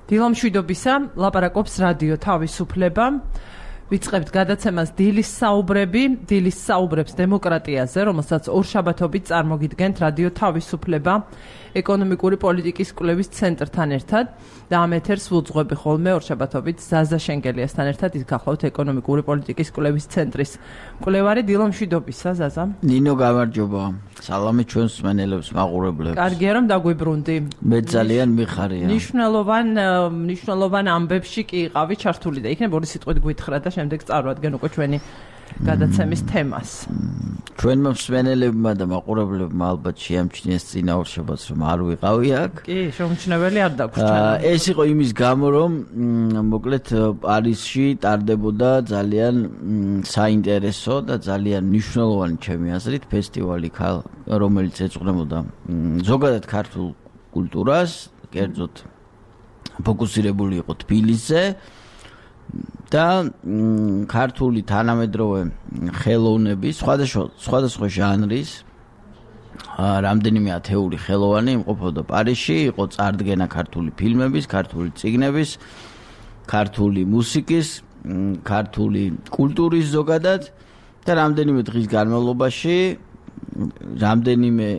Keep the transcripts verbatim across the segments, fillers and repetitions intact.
დილამშვიდობისა, ლაპარაკობს რადიო თავისუფლება. ვიწყებთ გადაცემას დილის საუბრები, დილის საუბრებს დემოკრატიაზე, რომელსაც ორშაბათობით წარმოგიდგენთ რადიო თავისუფლება ეკონომიკური პოლიტიკის კვლევის ცენტრთან ერთად და ამ ეთერს ვუძღვები ხოლმე ორშაბათობით ზაზა შენგელიასთან ერთად. ის გახლავთ ეკონომიკური პოლიტიკის კვლევის ცენტრის მკვლევარი. დილამშვიდობისა, ზაზა. ნინო, გამარჯობა. სალამი ჩვენს მსმენელებს, მაყურებლებს. კარგია რომ დაგვიბრუნდი. მე ძალიან მიხარია. ნიშნულოვან ნიშნულოვან ამბებში კი იყავი ჩართული და იქნებ ორი სიტყვით გვითხრა და შემდეგ წარვადგენ უკვე ჩვენი გადაცემის თემას. ჩვენმა მსმენელებმა და მაყურებლებმა ალბათ შეამჩნიეს წინა ორშაბათს რომ არ ვიყავი აქ. კი, შეუმჩნეველი არ დაგვრჩა. ეს იყო იმის გამო რომ მოკლედ პარიზში ტარდებოდა ძალიან საინტერესო და ძალიან მნიშვნელოვანი ჩემი აზრით ფესტივალი, რომელიც ეძღვნებოდა ზოგადად ქართულ კულტურას, კერძოდ ფოკუსირებული იყო თბილისზე. და ქართული თანამედროვე ხელოვნების სხვადასხვა სხვადასხვა ჟანრის რამდენიმე ათეული ხელოვანი იმყოფოდა პარიზში, იყო წარდგენა ქართული ფილმების, ქართული წიგნების, ქართული მუსიკის, ქართული კულტურის ზოგადად და რამდენიმე დღის განმავლობაში რამდენიმე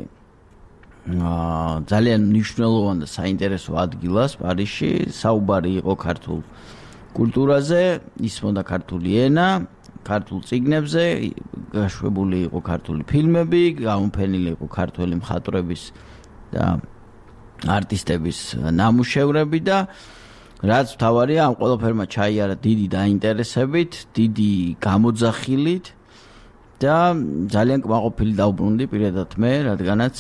ძალიან მნიშვნელოვან და საინტერესო ადგილას პარიზში საუბარი იყო ქართულ კულტურაზე, ისმოდა ქართული ენა, ქართულ წიგნებზე, გაშვებული იყო ქართული ფილმები, გამოფენილი იყო ქართველი მხატვრების და არტისტების ნამუშევრები და რაც მთავარია, ამ ყველაფერმა ჩაიარა დიდი დაინტერესებით, დიდი გამოძახილით და ძალიან კმაყოფილი დავბრუნდი პირადად მე, რადგანაც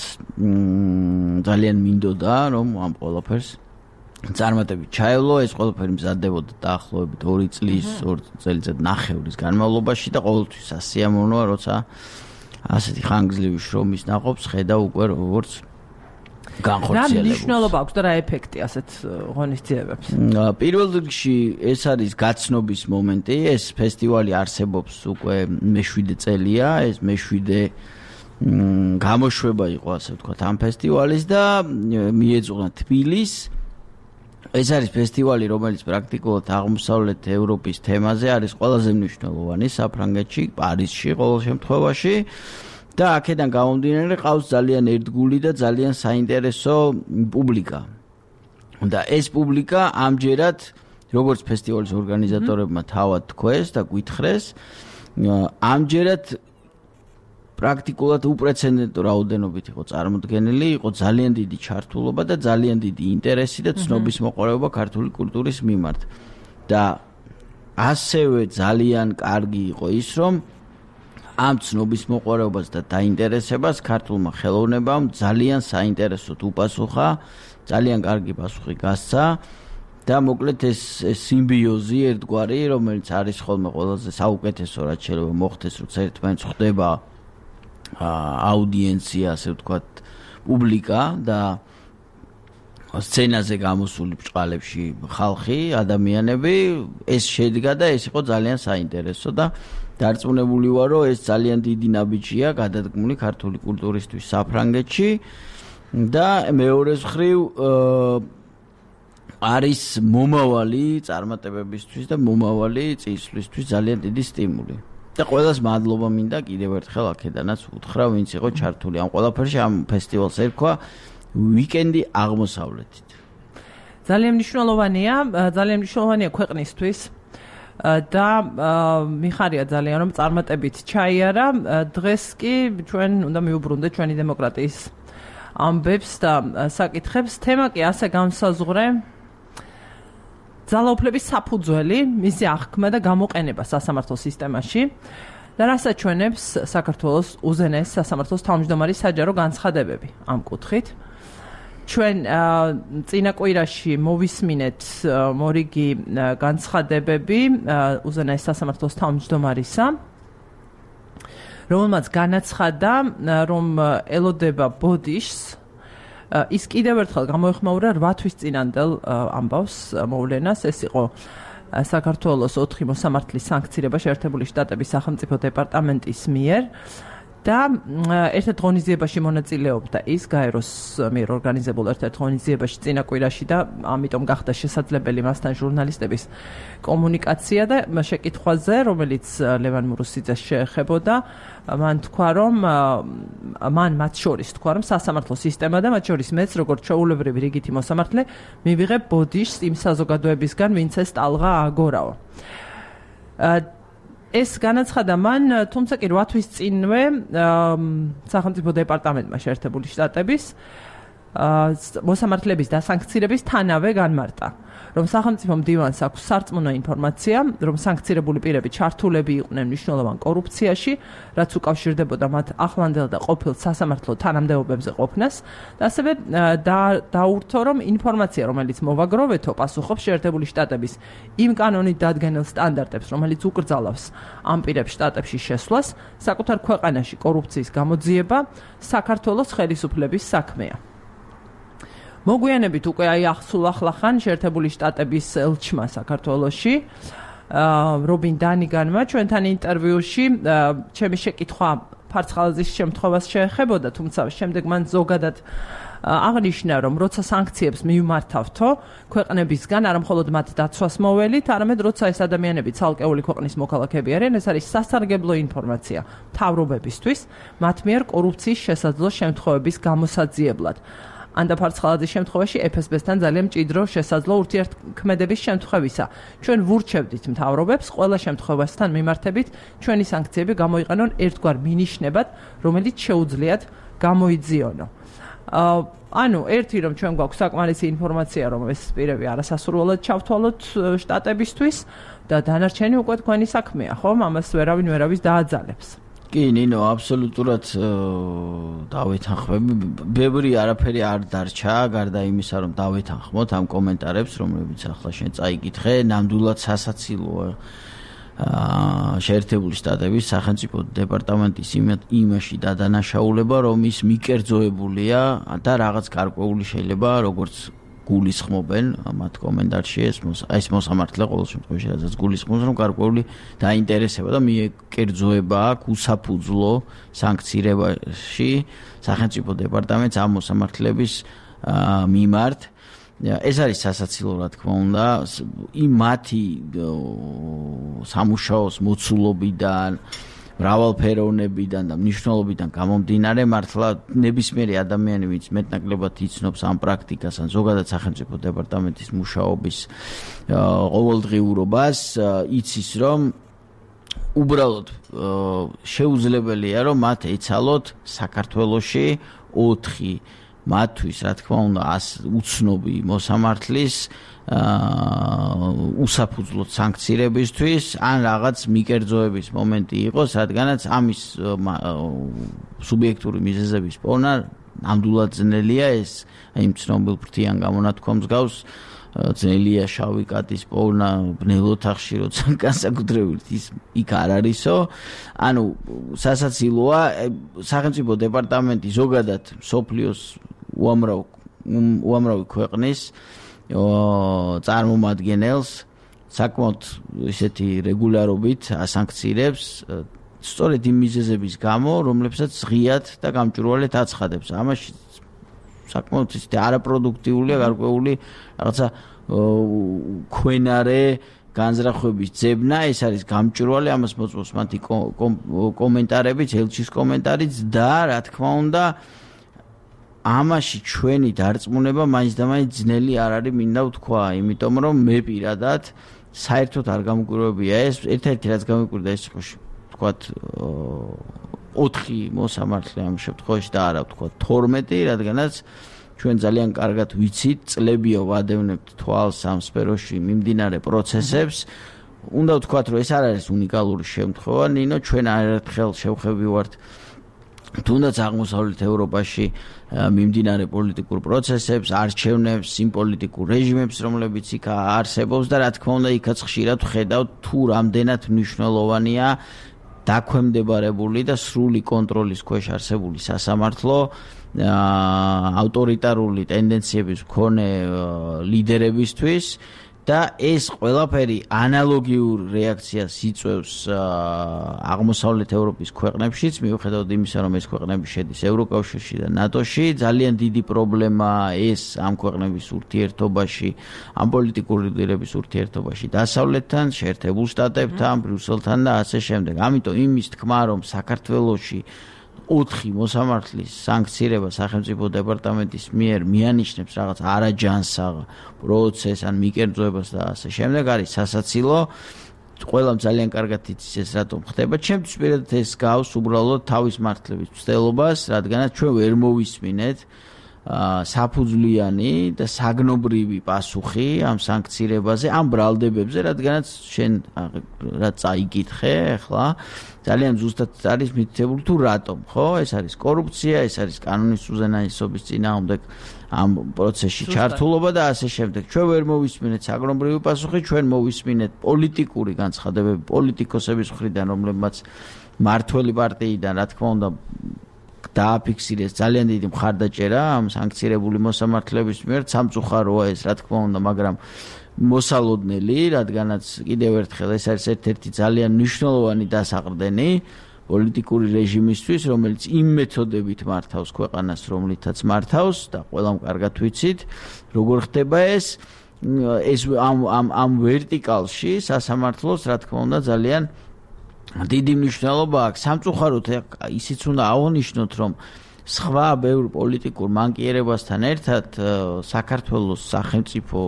ძალიან მინდოდა რომ ამ ყველაფერს წარმატებით ჩაევლო, ეს ყველაფერი მზადდებოდა დაახლოებით ორი წლის, ორი წელიწად ნახევრის განმავლობაში და ყოველთვის ასიამოვნოა, როცა ასეთი ხანგრძლივი შრომის ნაყოფს ხედავ უკვე როგორც განხორციელებას. რა მნიშვნელობა აქვს და რა ეფექტი ასეთ ღონისძიებებს? პირველ რიგში ეს არის გაცნობის მომენტი, ეს ფესტივალი არსებობს უკვე მეშვიდე წელია, ეს მეშვიდე გამოშვება იყო, ასე ვთქვათ, ამ ფესტივალის და მიეძღვნა თბილისს. ეს არის ფესტივალი, რომელიც პრაქტიკულად აღმოსავლეთ ევროპის თემაზე არის ყველაზე მნიშვნელოვანი საფრანგეთში, პარიზში ყოველ შემთხვევაში და აქედან გამომდინარე ყავს ძალიან ერთგული და ძალიან საინტერესო პუბლიკა. და ეს პუბლიკა ამჯერად, როგორც ფესტივალის ორგანიზატორებმა თავად თქვეს და გვითხრეს, ამჯერად პრაქტიკულად უპრეცედენტო რაოდენობით იყო წარმოდგენილი, იყო ძალიან დიდი ჩართულობა და ძალიან დიდი ინტერესი და ცნობის მოყოლება ქართული კულტურის მიმართ. და ასევე ძალიან კარგი იყო ის, რომ ამ ცნობის მოყოლებას და დაინტერესებას ქართულმა ხელოვნებამ ძალიან საინტერესოდ უპასუხა, ძალიან კარგი პასუხი გასცა და მოკლედ ეს სიმბიოზი ერთგვარი, რომელიც არის ხოლმე ყველაზე საუკეთესო, რაც შეიძლება მოხდეს, როცა ერთმანეთს ხვდება აუდიენცია, ასე ვთქვათ, პუბლიკა და სცენაზე გამოსული ბრჭყალებში ხალხი, ადამიანები, ეს შედგა და ეს იყო ძალიან საინტერესო და დარწმუნებული ვარ, რომ ეს ძალიან დიდი ნაბიჯია გადადგმული ქართული კულტურისთვის საფრანგეთში და მეორეს მხრივ არის მომავალი წარმატებებისთვის და მომავალი წინსვლისთვის ძალიან დიდი სტიმული. და ყველას მადლობა მინდა კიდევ ერთხელ აქედანაც უთხრა, ვინც იყო ჩართული ამ ყველაფერში. ამ ფესტივალს ერქვა ვიკენდი აღმოსავლეთით. ძალიან მნიშვნელოვანია, ძალიან მნიშვნელოვანია ქვეყნისთვის და მიხარია ძალიან რომ წარმატებით ჩაიარა. დღეს კი ჩვენ უნდა მივუბრუნდეთ ჩვენი დემოკრატიის ამბებს და საკითხებს. თემა კი ასე განსაზღვრე ძალაუფლების საფუძველი, მისი აღქმა და გამოყენება სასამართლო სისტემაში და რასაც ჩვენებს საქართველოს უზენაეს სასამართლოს თავმჯდომარის საჯარო განცხადებები ამ კუთხით. ჩვენ წინა კვირაში მოვისმინეთ მორიგი განცხადებები უზენაეს სასამართლოს თავმჯდომარისა, რომელმაც განაცხადა, რომ ელოდება ბოდიშს ის კიდევ ერთხელ გამოეხმაურა რვა თვის წინანდელ ამბავს მოვლენას. ეს იყო საქართველოს ოთხი მოსამართლის სანქცირება შეერთებული შტატების სახელმწიფო დეპარტამენტის მიერ და ერთ-ერთ ღონისძიებაში მონაწილეობდა ის გაეროს მიერ ორგანიზებულ ერთ-ერთ ღონისძიებაში წინა კვირაში და ამიტომ გახდა შესაძლებელი მასთან ჟურნალისტების კომუნიკაცია და შეკითხვაზე, რომელიც ლევან მურუსიძეს შეეხებოდა, მან თქვა, რომ მან მათ შორის თქვა, რომ სასამართლო სისტემა და მათ შორის მეც, როგორც ჩვეულებრივი რიგითი მოსამართლე, მივიღებ ბოდიშს იმ საზოგადოებისგან, ვინც ეს ტალღა ააგორაო. ეს განაცხადა მან, თუმცა კი რვა თვის წინვე სახელმწიფო დეპარტამენტმა შეერთებული შტატების მოსამართლეების დასანქცირების თანავე განმარტა, რომ სახელმწიფო მდივანს აქვს სარწმუნო ინფორმაცია, რომ санქცირებული პირები ჩართულები იყვნენ მნიშვნელოვან კორუფციაში, რაც უკავშირდებოდა მათ ახლანდელ და ყოფილ სასამართლო თანამდებობებზე ყოფნას, და ასევე დაურთო, რომ ინფორმაცია, რომელიც მოვაგროვეთო, პასუხობს შეერთებული შტატების იმ კანონით დადგენილ სტანდარტებს, რომელიც უკრძალავს ამ პირებს შტატებში შესვლას, საკუთარ ქვეყანაში კორუფციის გამოძიება საქართველოს ხელისუფლების საქმეა. მოგვიანებით უკვე აი ახსულ ახლახან შეერთებული შტატების ელჩმა საქართველოში რობინ დანიგანმა ჩვენთან ინტერვიუში ჩემი შეკითხვა ფარცხალაძის შემთხვევას შეეხებოდა, თუმცა შემდეგ მან ზოგადად აღნიშნა, რომ როცა სანქციებს მივმართავთო ქვეყნებისგან, არა მხოლოდ მათ დაცვას მოველით, არამედ როცა ეს ადამიანები ცალკეული ქვეყნის მოქალაქეები არიან, ეს არის სასარგებლო ინფორმაცია მთავრობებისთვის მათ მიერ კორუფციის შესაძლო შემთხვევების გამოსაძიებლად. ანდა ფარცხალაძის შემთხვევაში ეფ ეს ბე-სთან ძალიან მჭიდრო შესაძლო ურთიერთქმედების შემთხვევისა. ჩვენ ვურჩევდით მთავრობებს ყველა შემთხვევასთან მიმართებით ჩვენი სანქციები გამოიყენონ ერთგვარ მინიშნებად, რომელიც შეუძლიათ გამოიძიონო. ანუ ერთი რომ ჩვენ გვაქვს საკმარისი ინფორმაცია, რომ ეს პირები არასასურველად ჩავთვალოთ შტატებისთვის და დანარჩენი უკვე თქვენი საქმეა, ხო? ამას ვერავინ ვერავის დააძალებს. კი, ნინო, აბსოლუტურად დავეთანხმები. ბევრი არაფერი არ დარჩა, გარდა იმისა, რომ დავეთანხმოთ ამ კომენტარებს, რომლებიც ახლა შენ წაიკითხე, ნამდვილად სასაცილოა შეერთებული შტატების სახელმწიფო დეპარტამენტის იმაში დადანაშაულება, რომ ის მიკერძოებულია და რაღაც გარკვეული შეიძლება როგორც გულისხმობენ მათ კომენტარში ეს ეს მოსამართლე ყოველ შემთხვევაში რაც გულისხმობს, რომ გარკვეული დაინტერესება და მიკერძოება აქვს უსაფუძვლო სანქცირებაში სახელმწიფო დეპარტამენტს ამ მოსამართლეების მიმართ. ეს არის სასაცილო, რა თქმა უნდა, იმ მათი სამუშაოს მოცულობიდან, მრავალფეროვნებიდან და მნიშვნელობიდან გამომდინარე, მართლა ნებისმიერი ადამიანი, ვინც მეტნაკლებად იცნობს ამ პრაქტიკას, ან ზოგადად სახელმწიფო დეპარტამენტის მუშაობის ყოველდღიურობას, იცის, რომ უბრალოდ შეუძლებელია, რომ მათ ეცალოთ საქართველოში ოთხი მათთვის, რა თქმა უნდა, უცნობი მოსამართლის უსაფუძვლო სანქცირებისთვის ან რაღაც მიკერძოების მომენტი იყოს, რადგანაც ამის სუბიექტური მიზეზების პოვნა ნამდვილად ძნელია, ეს იმ ცნობილ ფრთიან გამონათქვამს გავს, ძნელია შავი კატის პოვნა ბნელ ოთახში, როცა განსაკუთრებით ის იქ არ არისო. ანუ სასაცილოა, სახელმწიფო დეპარტამენტი ზოგადად სოფლიოს უამრავ უამრავი ქვეყნის წარმომადგენელს საკმაოდ ისეთი რეგულარობით ასანქცირებს, სწორედ იმ მიზეზების გამო, რომლებსაც ღიად და გამჭვირვალედ აცხადებს. ამაში საკმაოდ ისეთი არაპროდუქტიულია გარკვეული რაღაცა ქვენარე განზრახვების ძებნა, ეს არის გამჭვირვალე, ამას მოწმობს მათი კომენტარებიც, ელჩის კომენტარიც და რა თქმა უნდა ამაში ჩვენი დარწმუნება მაინც და მაინც ძნელი არ არის, მინდა ვთქვა, იმიტომ რომ მე პირადად საერთოდ არ გამკვირვებია ეს, ერთ-ერთი რაც გამკვირდა ეს იყო ვთქვათ ოთხი მოსამართლე ამ შემთხვევაში და არა ვთქვათ თორმეტი, რადგანაც ჩვენ ძალიან კარგად ვიცით, წლებია ვადევნებთ თვალს ამ სფეროში მიმდინარე პროცესებს. უნდა ვთქვათ, რომ ეს არ არის უნიკალური შემთხვევა, ნინო, ჩვენ არერთხელ შევხვევი ვართ თუნდაც აღმოსავლეთ ევროპაში მიმდინარე პოლიტიკურ პროცესებს, არჩევნებს, იმ პოლიტიკურ რეჟიმებს, რომლებიც იქ არსებობს და რა თქმა უნდა, იქაც ხშირად ვხედავთ თუ რამდენად მნიშვნელოვანია დაქვემდებარებული და სრული კონტროლის ქვეშ არსებული სასამართლო ავტორიტარული ტენდენციების მქონე ლიდერებისთვის და ეს ყველაფერი ანალოგიურ რეაქციას იწვევს აღმოსავლეთ ევროპის ქვეყნებშიც, მიუხედავად იმისა, რომ ეს ქვეყნები შედის ევროკავშირში და ნატოში, ძალიან დიდი პრობლემაა ეს ამ ქვეყნების ურთიერთობაში, ამ პოლიტიკური ლიდერების ურთიერთობაში დასავლეთთან, შეერთებულ შტატებთან, ბრიუსელთან და ასე შემდეგ. ამიტომ იმის თქმა, რომ საქართველოში ოთხი მოსამართლის სანქცირება სახელმწიფო დეპარტამენტის მიერ მიანიშნებს რაღაც არაჯანსაღ პროცესს ან მიკერძოებას და ასე შემდეგ არის სასაცილო. ყველამ ძალიან კარგად იცის ეს რატომ ხდება. ჩემთვის პირადად ეს გავს უბრალოდ თავის მართლების მცდელობას, რადგანაც ჩვენ ვერ მოვისმინეთ საფუძვლიანი და საგნობრივი პასუხი ამ სანქცირებაზე, ამ ბრალდებებზე, რადგანაც შენ რა წაიკითხე ახლა ძალიან ზუსტად არის მითითებული თუ რატომ, ხო? ეს არის კორუფცია, ეს არის კანონის უზენაესობის წინააღმდეგ ამ პროცესში ჩართულობა და ასე შემდეგ. ჩვენ ვერ მოვისმინეთ საგნობრივი პასუხი, ჩვენ მოვისმინეთ პოლიტიკური განცხადებები პოლიტიკოსების მხრიდან, რომლებმაც მართველი პარტიიდან, რა თქმა უნდა, დააფიქსირეს ძალიან დიდი მხარდაჭერა ამ სანქცირებული მოსამართლეების მიერ. სამწუხაროა ეს, რა თქმა უნდა, მაგრამ მოსალოდნელი, რადგანაც კიდევ ერთხელ ეს არის ერთ-ერთი ძალიან მნიშვნელოვანი დასაყრდენი პოლიტიკური რეჟიმისთვის, რომელიც იმ მეთოდებით მართავს ქვეყანას, რომლითაც მართავს და ყველამ კარგად ვიცით, როგორ ხდება ეს. ეს ამ ამ ამ ვერტიკალში სასამართლოს, რა თქმა უნდა, ძალიან დიდი მნიშვნელობა აქვს. სამწუხაროდ ისიც უნდა აღნიშნოთ, რომ სხვა ბევრ პოლიტიკურ მანკიერებასთან ერთად საქართველოს სახელმწიფო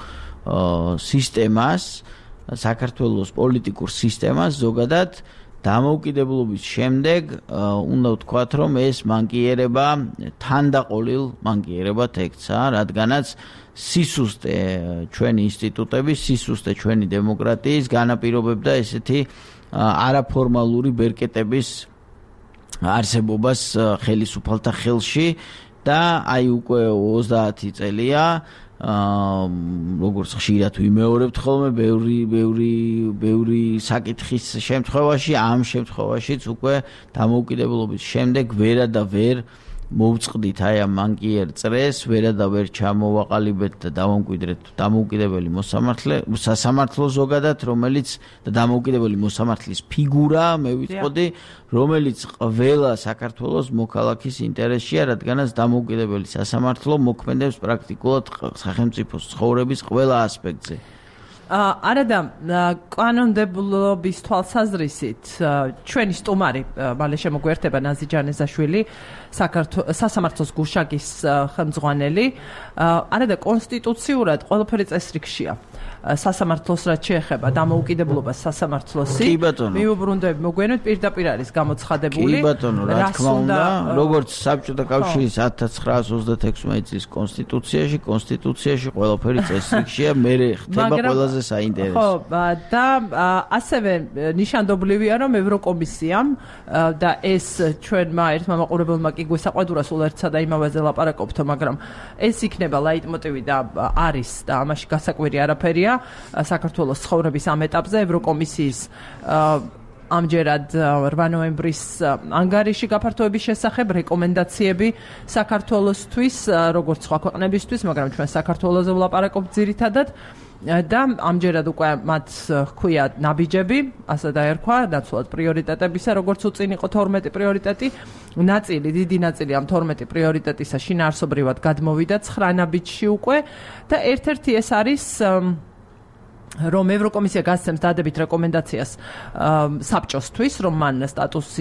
სისტემას, საქართველოს პოლიტიკურ სისტემას ზოგადად დამოუკიდებლობის შემდეგ უნდა ვთქვათ, რომ ეს მანკიერება თანდაყოლილ მანკიერებად ექცა, რადგანაც სისუსტე ჩვენი ინსტიტუტების, სისუსტე ჩვენი დემოკრატიის განაპირობებდა ესეთი არაფორმალური ბერკეტების არსებობას ხელისუფალთა ხელში და აი უკვე ოცდაათი წელია როგორც ხშირად ვიმეორებთ ხოლმე ბევრი ბევრი ბევრი საკითხის შემთხვევაში, ამ შემთხვევაშიც უკვე დამოუკიდებლობის შემდეგ ვერა და ვერ მოვწყდით აი ამ მანკიერ წრეს, ვერა და ვერ ჩამოვაყალიბეთ და დავამკვიდრეთ დამოუკიდებელი მოსამართლე სასამართლო ზოგადად, რომელიც და დამოუკიდებელი მოსამართლის ფიგურა, მე ვიტყოდი, რომელიც ყველა საქართველოს მოქალაქის ინტერესშია, რადგანაც დამოუკიდებელი სასამართლო მოქმედებს პრაქტიკულად სახელმწიფოს ცხოვრების ყველა ასპექტზე. არადა კანონმდებლობის თვალსაზრისით ჩვენი სტუმარი მალე შემოგვერთება ნაზი ჯანეზაშვილი, სასამართლოს გუშაგის ხელმძღვანელი. არადა კონსტიტუციურად ყველაფერი წესრიგშია. სასამართლოს რაც შეეხება დამოუკიდებლობას სასამართლოსი, მიუბრუნდები მოგვიანებით პირდაპირ არის გამოცხადებული. კი ბატონო, რა თქმა უნდა, როგორც საბჭოთა კავშირის ათას ცხრაას ოცდათექვსმეტი წლის კონსტიტუციაში, კონსტიტუციაში ყველაფერი წესრიგშია, მე ხდება ყველაზე საინტერესო. ხო, და ასევე ნიშანდობლივია, რომ ევროკომისიამ და ეს ჩვენმა ერთმა მაყურებელმა კი გვესაყვედურა სულ ერთსა და იმავეზე ლაპარაკობთო, მაგრამ ეს იქნება ლაიტმოტივი და არის და ამაში გასაკვირი არაფერია საქართველოს ცხოვრების ამ ეტაპზე. ევროკომისიის ამჯერად რვა ნოემბრის ანგარიში გაფართოების შესახებ რეკომენდაციები საქართველოსთვის, როგორც სხვა ქვეყნებისთვის, მაგრამ ჩვენ საქართველოზე ვლაპარაკობთ ძირითადად. და ამჯერად უკვე მათ ჰქვია ნაბიჯები, ასე დაერქვა, ნაცვლად პრიორიტეტებისა, როგორც უწინ იყო თორმეტი პრიორიტეტი. ნაწილი, დიდი ნაწილი ამ თორმეტი პრიორიტეტისა შინაარსობრივად გადმოვიდა ცხრა ნაბიჯში უკვე და ერთ-ერთი ეს არის რომ ევროკომისია გასცემს დადებით რეკომენდაციას საბჭოსთვის, რომ მან სტატუსი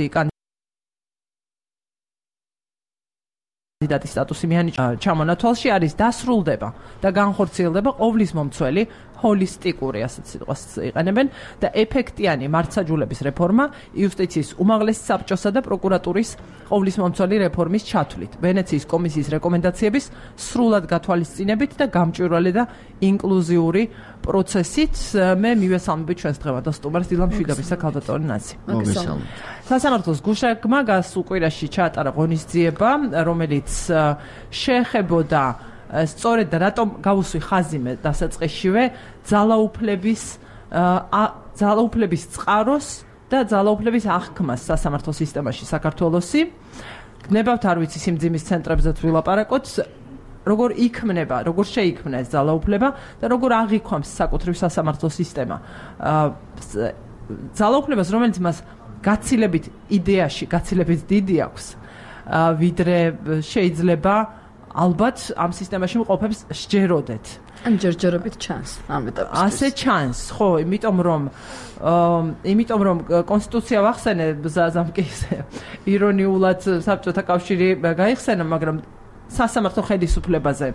კანდიდატის სტატუსი მიანიჭა ჩამონათვალში, არის დასრულდება და განხორციელდება ყოვლის მომცველი ჰოლისტიკური, ასეთ სიტყვას იყენებენ, და ეფექტიანი მართლმსაჯულების რეფორმა იუსტიციის უმაღლესი საბჭოსა და პროკურატურის ყოვლის მომცველი რეფორმის ჩათვლით, ვენეციის კომისიის რეკომენდაციების სრულად გათვალისწინებით და გამჭვირვალე და ინკლუზიური პროცესით. მე მივესალმებით ჩვენს დღევანდელ სტუმარს დილამ შვიდობის ქალბატონი ნაზი. სასამართლოს გუშაგმა გასულ კვირაში ჩაატარა ღონისძიება, რომელიც შეეხებოდა სწორედ და რატომ გავუსვი ხაზიმე დასაწყისშივე ძალაუფლების ძალაუფლების წყაროს და ძალაუფლების აღქმას სასამართლო სისტემაში საქართველოსი. გნებავთ არ ვიცი სიმძიმის ცენტრებზეც ვილაპარაკოთ. როგორ იქმნება, როგორ შეიქმნა ეს ძალაუფლება და როგორ აღიქვამს საკუთრივ სასამართლო სისტემა. ძალაუფლებას, რომელიც მას გაცილებით იდეაში, გაცილებით დიდი აქვს, ვიდრე შეიძლება ალბათ ამ სისტემაში მყოფებს სჯეროდეთ. ან ჯერჯერობით ჩანს ამ ეტაპში. ასე ჩანს, ხო, იმიტომ რომ იმიტომ რომ კონსტიტუცია ვახსენე ზამკის ირონიულად საბჭოთა კავშირი გაიხსენა, მაგრამ სასამართლო ხელისუფლებაზე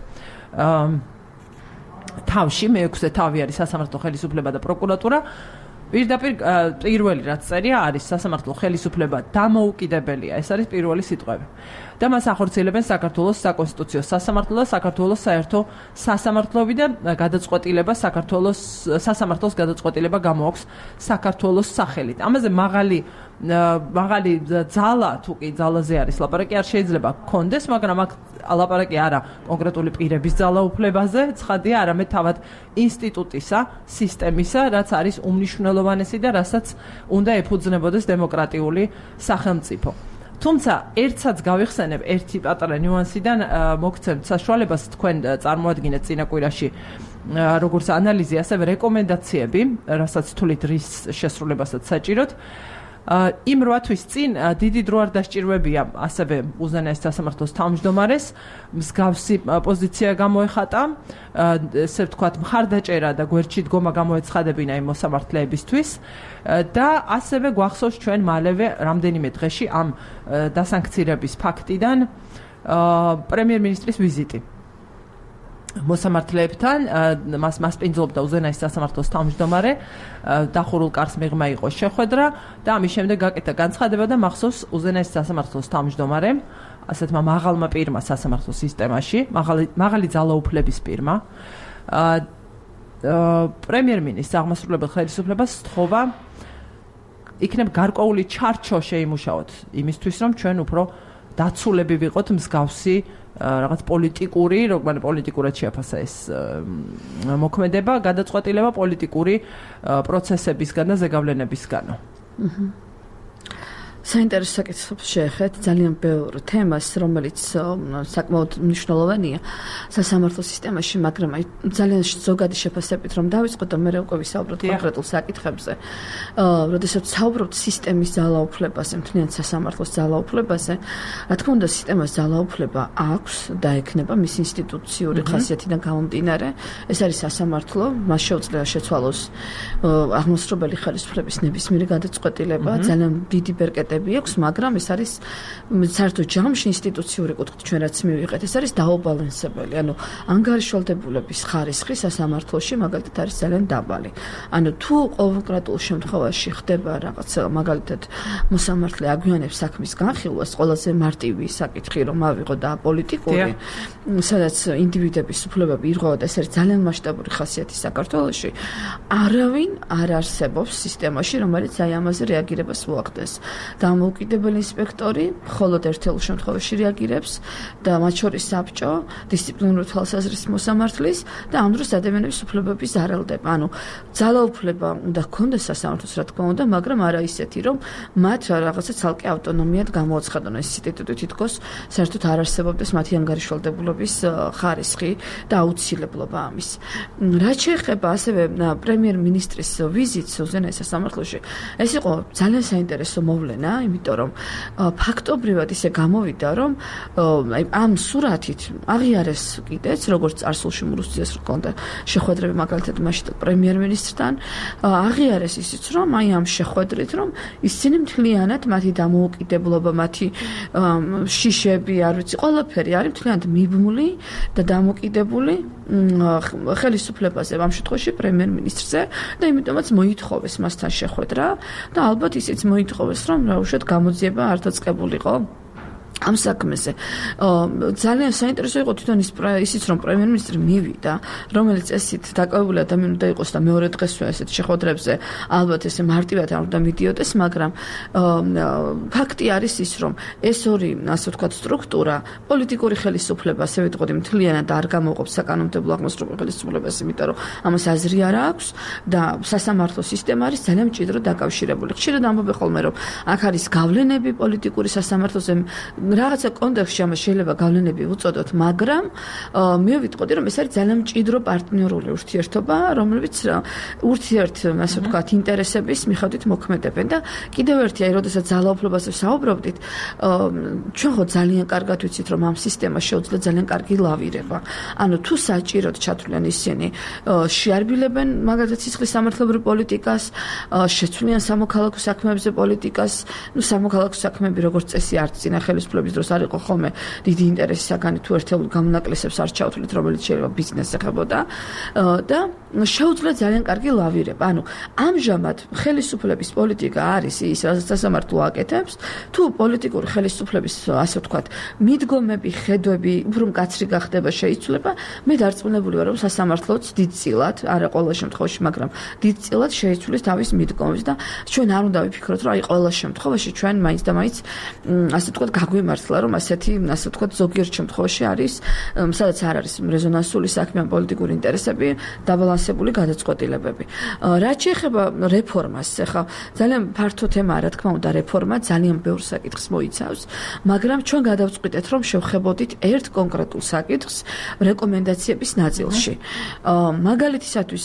თავში მეექვსე თავი არის სასამართლო ხელისუფლება და პროკურატურა. პირდაპირ პირველი რაც წერია არის სასამართლო ხელისუფლება დამოუკიდებელია. ეს არის პირველი სიტყვები. და მას ახორციელებენ საქართველოს საკონსტიტუციო სასამართლო და საქართველოს საერთო სასამართლოები და გადაწყვეტილება საქართველოს სასამართლოს გადაწყვეტილება გამოაქვს საქართველოს სახელით. ამაზე მაღალი მაღალი ძალა თუ კი ძალაზე არის ლაპარაკი არ შეიძლება გქონდეს, მაგრამ აქ ლაპარაკი არა კონკრეტული პირების ძალაუფლებაზე, ცხადია, არამედ თავად ინსტიტუტისა, სისტემისა, რაც არის უმნიშვნელოვანესი და რასაც უნდა ეფუძნებოდეს დემოკრატიული სახელმწიფო. თუმცა ერთსაც გავიხსენებ ერთი პატარა ნიუანსიდან მოგცემთ საშუალებას თქვენ წარმოადგინეთ წინა კვირაში როგორც ანალიზი, ასევე რეკომენდაციები, რასაც თulit რის შესრულებასაც საჭიროთ. იმ რვა თვის წინ დიდი დრო არ დასჭირვებია ასევე უზენაეს სასამართლოს თავმჯდომარეს, მსგავსი პოზიცია გამოეხატა, ესე ვთქვათ, მხარდაჭერა და გვერდში დგომა გამოეცხადებინა იმ მოსამართლეებისთვის და ასევე გვახსოვს ჩვენ მალევე რამდენიმე დღეში ამ დასანქცირების ფაქტიდან პრემიერ-მინისტრის ვიზიტი. მოსამართლეებთან მას მასპინძლობდა უზენაეს სასამართლოს თავმჯდომარე, დახურულ კარს მიღმა იყო შეხვედრა და ამის შემდეგ გაკეთა განცხადება და მახსოვს უზენაეს სასამართლოს თავმჯდომარემ, ასეთმა მაღალმა პირმა სასამართლო სისტემაში, მაღალი მაღალი ძალაუფლების პირმა, პრემიერ-მინისტრს აღმასრულებელ ხელისუფლებას სთხოვა იქნებ გარკვეული ჩარჩო შეიმუშაოთ იმისთვის, რომ ჩვენ უფრო დაცულები ვიყოთ მსგავსი რაღაც პოლიტიკური, როგორ პოლიტიკურად შეაფასა ეს მოქმედება, გადაწყვეტილება პოლიტიკური პროცესებისგან და ზეგავლენებისგანო. საინტერესო საკითხს შეეხეთ ძალიან ბევრ თემას, რომელიც საკმაოდ მნიშვნელოვანია სასამართლო სისტემაში, მაგრამ აი ძალიან ზოგადი შეფასებით რომ დავიწყოთ და მე უკვე ვისაუბროთ კონკრეტულ საკითხებზე. როდესაც საუბრობთ სისტემის ძალაუფლებაზე, მთლიანად სასამართლოს ძალაუფლებაზე, რა თქმა უნდა, სისტემას ძალაუფლება აქვს და ექნება მის ინსტიტუციური ხასიათიდან გამომდინარე. ეს არის სასამართლო, მას შეუძლია შეცვალოს აღმასრულებელი ხელისუფლების ნებისმიერი გადაწყვეტილება, ძალიან დიდი ბერკეტი აქვს, მაგრამ ეს არის საერთო ჯამში ინსტიტუციური კუთხით ჩვენ რაც მივიღეთ, ეს არის დაუბალანსებელი. ანუ ანგარიშვალდებულების ხარისხი სასამართლოში მაგალითად არის ძალიან დაბალი. ანუ თუ კონკრეტულ შემთხვევაში ხდება რაღაც მაგალითად მოსამართლე აგვიანებს საქმის განხილვას, ყველაზე მარტივი საკითხი რომ ავიღო და პოლიტიკური, სადაც ინდივიდების უფლებები ირღვევა და ეს არის ძალიან მასშტაბური ხასიათი საქართველოში, არავინ არ არსებობს სისტემაში, რომელიც აი ამაზე რეაგირებას მოახდენს. დამოუკიდებელი ინსპექტორი მხოლოდ ერთეულ შემთხვევაში რეაგირებს და მათ შორის საბჭო, დისციპლინური თვალსაზრისით მოსამართლის და ამ დროს ადამიანების უფლებები ზარალდება. ანუ ძალაუფლება უნდა ჰქონდეს სასამართლოს, რა თქმა უნდა, მაგრამ არა ისეთი, რომ მათ რაღაცა ცალკე ავტონომიად გამოაცხადონ ეს ინსტიტუტი თითქოს საერთოდ არ არსებობდეს მათი ანგარიშვალდებულების ხარისხი და აუცილებლობა ამის. რაც შეეხება ასევე პრემიერ-მინისტრის ვიზიტს უზენაეს სასამართლოში, ეს იყო ძალიან საინტერესო მოვლენა, იმიტომ რომ ფაქტობრივად ისე გამოვიდა, რომ აი ამ სურათით აღიარეს კიდეც, როგორც წარსულში მურუსძიას ჰქონდა შეხვედრები მაგალითად მაშინ პრემიერ-მინისტრთან, აღიარეს ისიც, რომ აი ამ შეხვედრით, რომ ისინი მთლიანად მათი დამოუკიდებლობა, მათი შიშები, არ ვიცი, ყველაფერი არის მთლიანად მიბმული და დამოკიდებული ხელისუფლებაზე, ამ შემთხვევაში პრემიერ-მინისტრზე და იმიტომაც მოითხოვეს მასთან შეხვედრა და ალბათ ისიც მოითხოვეს, რომ რა უშოთ გამოძიება არ დაწყებულიყო ამ საქმეზე. ძალიან საინტერესო იყო თვითონ ისიც, რომ პრემიერ-მინისტრი მივიდა, რომელიც ესეთ დაკავებული ადამიანი უნდა იყოს და მეორე დღესვე ესეთ შეხვედრებზე ალბათ ესე მარტივად არ უნდა მიდიოდეს, მაგრამ ფაქტი არის ის, რომ ეს ორი, ასე ვთქვათ, სტრუქტურა, პოლიტიკური ხელისუფლება, ასე ვიტყოდი, მთლიანად არ გამოყოფს საკანონმდებლო აღმასრულებელ ხელისუფლებას, იმიტომ რომ ამას აზრი არ აქვს და სასამართლო სისტემა არის ძალიან მჭიდროდ დაკავშირებული. ხშირად ამბობენ ხოლმე, რომ აქ არის გავლენები პოლიტიკური სასამართლოზე, რაღაცა კონტექსტში ამას შეიძლება გავლენები უწოდოთ, მაგრამ მე ვიტყოდი, რომ ეს არის ძალიან მჭიდრო პარტნიორული ურთიერთობა, რომლებიც ურთიერთ, ასე ვთქვათ, ინტერესების მიხედვით მოქმედებენ და კიდევ ერთი, აი, როდესაც ძალაუფლებაზე ვსაუბრობდით, ჩვენ ხო ძალიან კარგად ვიცით, რომ ამ სისტემას შეუძლია ძალიან კარგი ლავირება. ანუ თუ საჭიროდ ჩათვლიან ისინი, შეარბილებენ მაგალითად სისხლის სამართლებრივ პოლიტიკას, შეცვლიან სამოქალაქო საქმეებზე პოლიტიკას, ну სამოქალაქო საქმეები როგორც წესი არც წინა ხელისუფლების დროს არ იყო ხოლმე დიდი ინტერესი საგანი თუ ერთეულ გამონაკლისებს არ ჩავთვლით, რომელიც შეიძლება ბიზნესს ეხებოდა და შეუძლია ძალიან კარგი ლავირება. ანუ ამჟამად ხელისუფლების პოლიტიკა არის ის, რასაც სასამართლო აკეთებს, თუ პოლიტიკური ხელისუფლების, ასე ვთქვათ, მიდგომები, ხედვები უფრო მკაცრი გახდება, შეიცვლება, მე დარწმუნებული ვარ, რომ სასამართლოც დიდწილად, არა ყველა შემთხვევაში, მაგრამ დიდწილად შეიცვლის თავის მიდგომებს და ჩვენ არ უნდა ვიფიქროთ, რომ აი ყველა შემთხვევაში ჩვენ მაინც და მაინც, ასე ვთქვათ, გაგვიმართლა, რომ ასეთი, ასე ვთქვათ, ზოგიერთ შემთხვევაში არის, სადაც არ არის რეზონანსული საქმე ან პოლიტიკური ინტერესები, დაბალანსებული გადაწყვეტილებები. რაც შეეხება რეფორმას, ახლა ძალიან ფართო თემაა, რა თქმა უნდა, რეფორმა ძალიან ბევრ საკითხს მოიცავს, მაგრამ ჩვენ გადავწყვიტეთ, რომ შევხებოდით ერთ კონკრეტულ საკითხს რეკომენდაციების ნაწილში. მაგალითისათვის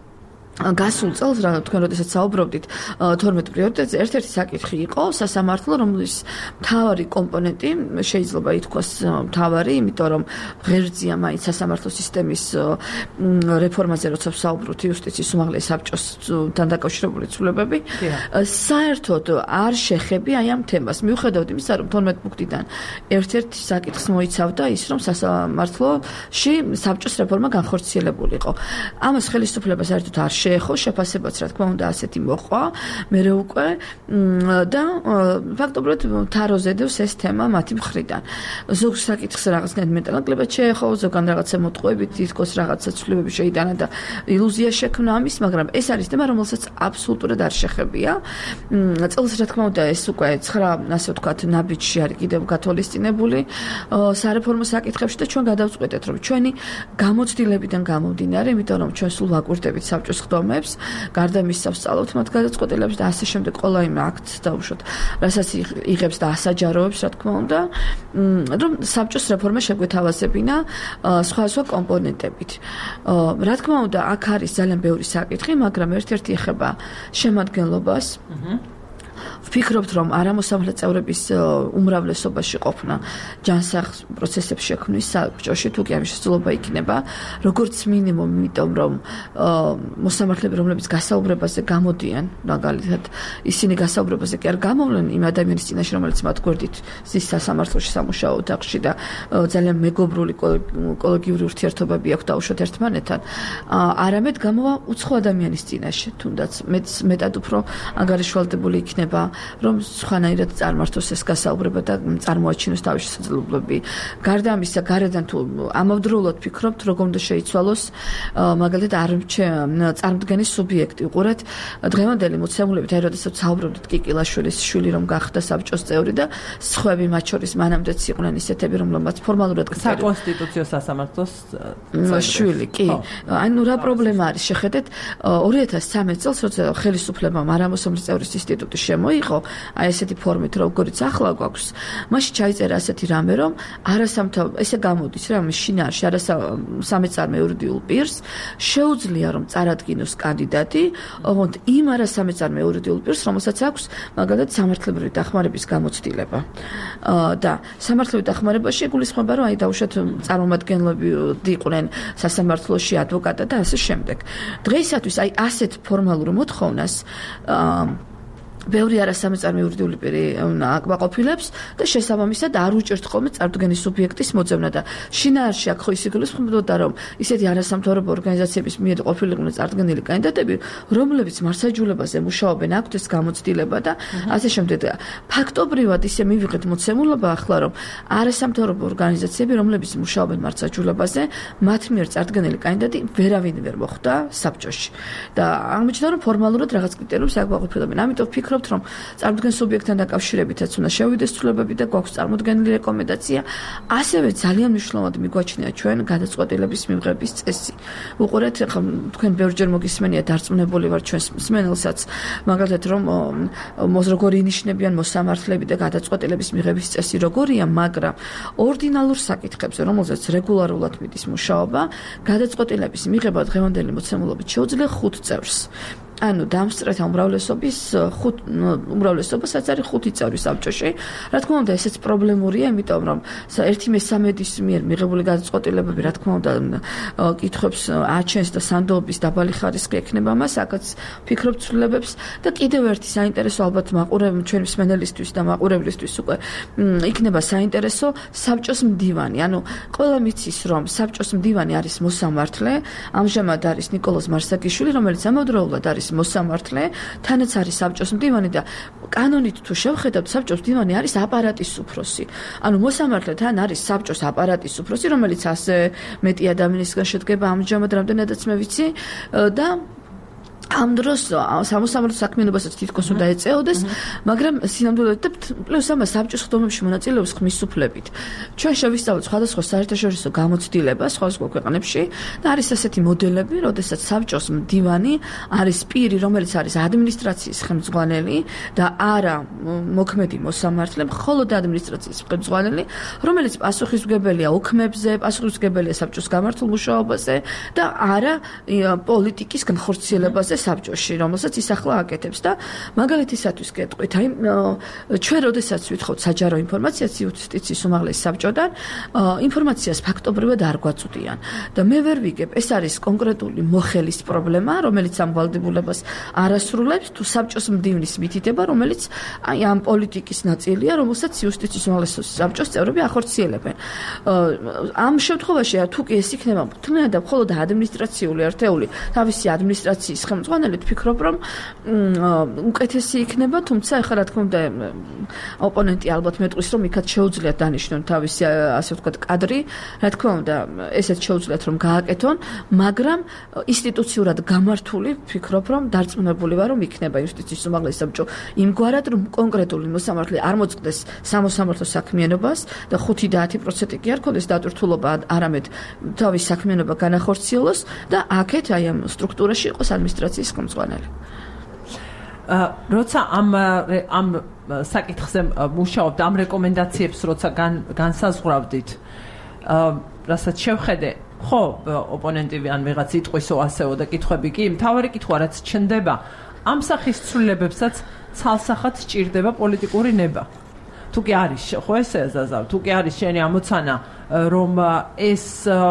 გასულ წელს რა თქვენ როდესაც საუბრობდით თორმეტ პრიორიტეტზე ერთ-ერთი საკითხი იყო სასამართლო, რომლის მთავარი კომპონენტი შეიძლება ითქვას მთავარი, იმიტომ რომ ღერძია მაინც სასამართლო სისტემის რეფორმაზე, როცა ვსაუბრობთ იუსტიციის უმაღლეს საბჭოსთან დაკავშირებული ცვლილებები, საერთოდ არ შეხები აი ამ თემას. მიუხედავად იმისა, რომ თორმეტ პუნქტიდან ერთ-ერთ საკითხს მოიცავდა ის, რომ სასამართლოში საბჭოს რეფორმა განხორციელებული იყო. ამას ხელისუფლება საერთოდ არ ეხო შეფასებაც რა თქმა უნდა ასეთი მოყვა მერე უკვე და ფაქტობრივად თაროზე დევს ეს თემა მათი მხრიდან. ზოგ საკითხს რაღაცნაირად მეტალაკლებად შეეხო, ზოგან რაღაცა მოტყუებით თითქოს რაღაცა ცვლილებები შეიტანა და ილუზია შექმნა ამის, მაგრამ ეს არის თემა, რომელსაც აბსოლუტურად არ შეხებია. წელს რა თქმა უნდა ეს უკვე ცხრა, ასე ვთქვათ, ნაბიჯში არის კიდევ გათვალისწინებული სარეფორმო საკითხებში და ჩვენ გადავწყვეტეთ, რომ ჩვენი გამოცდილებიდან გამომდინარე, იმიტომ რომ ჩვენ სულ ვაკვირდებით საბჭოს ხდომებს, გარდა მისცა ვსწავლობთ მათ გადაწყვეტილებს და ასე შემდეგ ყველა იმ აქტს დავუშვათ, რასაც იღებს და ასაჯაროებს, რა თქმა უნდა, რომ საბჭოს რეფორმა შეგვეთავაზებინა სხვადასხვა კომპონენტებით. რა თქმა უნდა, აქ არის ძალიან ბევრი საკითხი, მაგრამ ერთ-ერთი ეხება შემადგენლობას. ვფიქრობთ, რომ არამოსამართლე წევრების უმრავლესობაში ყოფნა ჯანსაღ პროცესებს შექმნის საბჭოში, თუ კი ამის შესაძლებლობა იქნება, როგორც მინიმუმ, იმიტომ რომ მოსამართლეები, რომლებიც გასაუბრებაზე გამოდიან, მაგალითად, ისინი გასაუბრებაზე კი არ გამოვლენ იმ ადამიანის წინაშე, რომელიც მათ გვერდით ზის სასამართლოში სამუშაო ოთახში და ძალიან მეგობრული კოლეგიური ურთიერთობები აქვს დაუშვათ ერთმანეთთან, არამედ გამოვა უცხო ადამიანის წინაშე, თუნდაც მეტად უფრო ანგარიშვალდებული იქნება, რომ სხვანაირად წარმართოს ეს გასაუბრება და წარმოაჩინოს თავის შესაძლებლობები. გარდა ამისა, გარედან თუ ამავდროულად ფიქრობთ, როგორ უნდა შეიცვალოს მაგალითად წარმდგენის სუბიექტი. უყურეთ, დღევანდელი მოცემულებით, აი როდესაც საუბრობდით კიკილაშვილის შვილი რომ გახდა საბჭოს წევრი და სხვები, მათ შორის მანამდეც იყვნენ ისეთები, რომლებმაც ფორმალურად საკონსტიტუციო სასამართლოს შვილი, კი. ანუ რა პრობლემა არის? შეხედეთ, ორი ათას სამი წელს, როცა ხელისუფლებამ არამოსამართლე წევრის ინსტიტუტი შემოიღო, აი ესეთი ფორმით, როგორიც ახლა გვაქვს, მაშინ ჩაიწერა ასეთი რამე, რომ არასამთავრობო, ესე გამოდის რა, შინაარსში არასამეწარმე იურიდიულ პირს შეუძლია რომ წარადგინოს კანდიდატი, ოღონდ იმ არასამეწარმე იურიდიულ პირს, რომელსაც აქვს მაგალითად სამართლებრივი დახმარების გამოცდილება. და სამართლებრივი დახმარებაში იგულისხმება, რომ აი დაუშვათ წარმომადგენლები იყვნენ სასამართლოში, ადვოკატად და ასე შემდეგ. დღეისათვის აი ასეთ ფორმალურ მოთხოვნას ბევრი არასამეწარმე იურიდიული პირი აკმაყოფილებს და შესაბამისად არ უჭერთ ხოლმე წარდგენის სუბიექტის მოძებნა და შინაარსში აქ ხო ისიგულისხმებოდა, რომ ისეთი არასამთავრობო ორგანიზაციების მიერ ყოფილიყვნენ წარდგენილი კანდიდატები, რომლებიც მართლმსაჯულებაზე მუშაობენ, აქვთ ეს გამოცდილება და ასე შემდეგ. ფაქტობრივად ისე მივიღეთ მოცემულობა ახლა, რომ არასამთავრობო ორგანიზაციები, რომლებიც მუშაობენ მართლმსაჯულებაზე, მათ მიერ წარდგენილი კანდიდატი ვერავინ ვერ მოხვდა საბჭოში. და აღმოჩნდა, რომ ფორმალურად რაღაც კრიტერიუმს აკმაყოფილებენ. ამიტომ ვფიქრობთ, რომ წარმოდგენ სუბიექტთან დაკავშირებითაც უნდა შევიდეს ცვლილებები და გვაქვს წარმოდგენილი რეკომენდაცია. ასევე ძალიან მნიშვნელოვნად მიგვაჩნია ჩვენ გადაწყვეტილების მიღების წესი. უყურეთ, ხა თქვენ ბევრჯერ მოგისმენია დარწმუნებული ვარ ჩვენს მსმენელსაც, მაგალითად რომ როგორი ინიშნებიან მოსამართლეები და გადაწყვეტილების მიღების წესი როგორია, მაგრამ ორდინალურ საკითხებზე, რომელზეც რეგულარულად მიდის მუშაობა, გადაწყვეტილების მიღება დღევანდელი მოცემულობით შეუძლია ხუთ წევრს. ანუ დამსწრეთა უმრავლესობის ხუთ უმრავლესობასაც არის ხუთი წევრი საბჭოში. რა თქმა უნდა, ესეც პრობლემურია, იმიტომ რომ ერთი მესამედის მიერ მიღებული გადაწყვეტილებები, რა თქმა უნდა, კითხვებს აჩენს და სანდოობის დაბალი ხარისხი ექნება მას, აქაც ფიქრობ ცვლილებებს და კიდევ ერთი საინტერესო ალბათ მაყურებელი ჩვენი მსმენელისთვის და მაყურებლისთვის უკვე იქნება საინტერესო საბჭოს მდივანი. ანუ ყველა მიცის, რომ საბჭოს მდივანი არის მოსამართლე, ამჟამად არის ნიკოლოზ მარსაკიშვილი, რომელიც ამავდროულად არის მოსამართლე, თანაც არის საბჭოს მდივანი და კანონით თუ შევხედავთ, საბჭოს მდივანი არის აპარატის უფროსი. ანუ მოსამართლეთან არის საბჭოს აპარატის უფროსი, რომელიც ასე მეტი ადამიანისგან შედგება ამჟამად, რამდენადაც მე ვიცი და ამ დროს სამოსამართლო საქმიანობასაც თითქოს უნდა ეწეოდეს, მაგრამ სინამდვილედ და პლუს ამას საბჭოს ხდომებში მონაწილეობს ხმის უფლებით. ჩვენ შევისწავლეთ სხვადასხვა საერთაშორისო გამოცდილება სხვადასხვა ქვეყნებში და არის ასეთი მოდელები, როდესაც საბჭოს მდივანი არის პირი, რომელიც არის ადმინისტრაციის ხელმძღვანელი და არა მოქმედი მოსამართლე, მხოლოდ ადმინისტრაციის ხელმძღვანელი, რომელიც პასუხისმგებელია უქმებზე, პასუხისმგებელია საბჭოს გამართულ მუშაობაზე და არა პოლიტიკის განხორციელებაზე საბჭოში, რომელსაც ის ახლა აკეთებს და მაგალითისათვის გეტყვით, აი ჩვენ როდესაც ვითხოვთ საჯარო ინფორმაციას იუსტიციის უმაღლეს საბჭოდან, ინფორმაციას ფაქტობრივად არ გვაწვდიან და მე ვერ ვიგებ, ეს არის კონკრეტული მოხელის პრობლემა, რომელიც ამ ვალდებულებას არ ასრულებს, თუ საბჭოს მდივნის მითითება, რომელიც აი ამ პოლიტიკის ნაწილია, რომელსაც იუსტიციის უმაღლეს საბჭოს წევრები ახორციელებენ. ამ შემთხვევაში თუ კი ეს იქნება მთლიანად და მხოლოდ ადმინისტრაციული ერთეული, თავისი ადმინისტრაციის ხელმძღვანელით ვფიქრობ, რომ უკეთესი იქნება, თუმცა ახლა რა თქმა უნდა ოპონენტი ალბათ მეტყვის, რომ იქაც შეუძლიათ დანიშნონ თავისი ასე ვთქვათ კადრი, რა თქმა უნდა ესეც შეუძლიათ რომ გააკეთონ, მაგრამ ინსტიტუციურად გამართული ვფიქრობ, რომ დარწმუნებული ვარ, რომ იქნება იუსტიციის უმაღლესი საბჭო იმგვარად, რომ კონკრეტული მოსამართლე არ მოწყდეს სამოსამართლო საქმიანობას და ხუთი და ათი პროცენტი კი არ ქონდეს დატვირთულობა, არამედ თავის საქმიანობა განახორციელოს და აქეთ აი ამ სტრუქტურაში იყოს ადმინისტრაციის ხელმძღვანელი. როცა ამ ამ საკითხზე მუშაობთ, ამ რეკომენდაციებს როცა განსაზღვრავდით, რასაც შევხედე, ხო, ოპონენტი ან ვიღაც იტყვისო ასეო და კითხვები კი, მთავარი კითხვა რაც ჩნდება, ამ სახის ცვლილებებსაც ცალსახად სჭირდება პოლიტიკური ნება. თუ კი არის, ხო ესე ზაზავ, თუ კი არის შენი ამოცანა, რომ ეს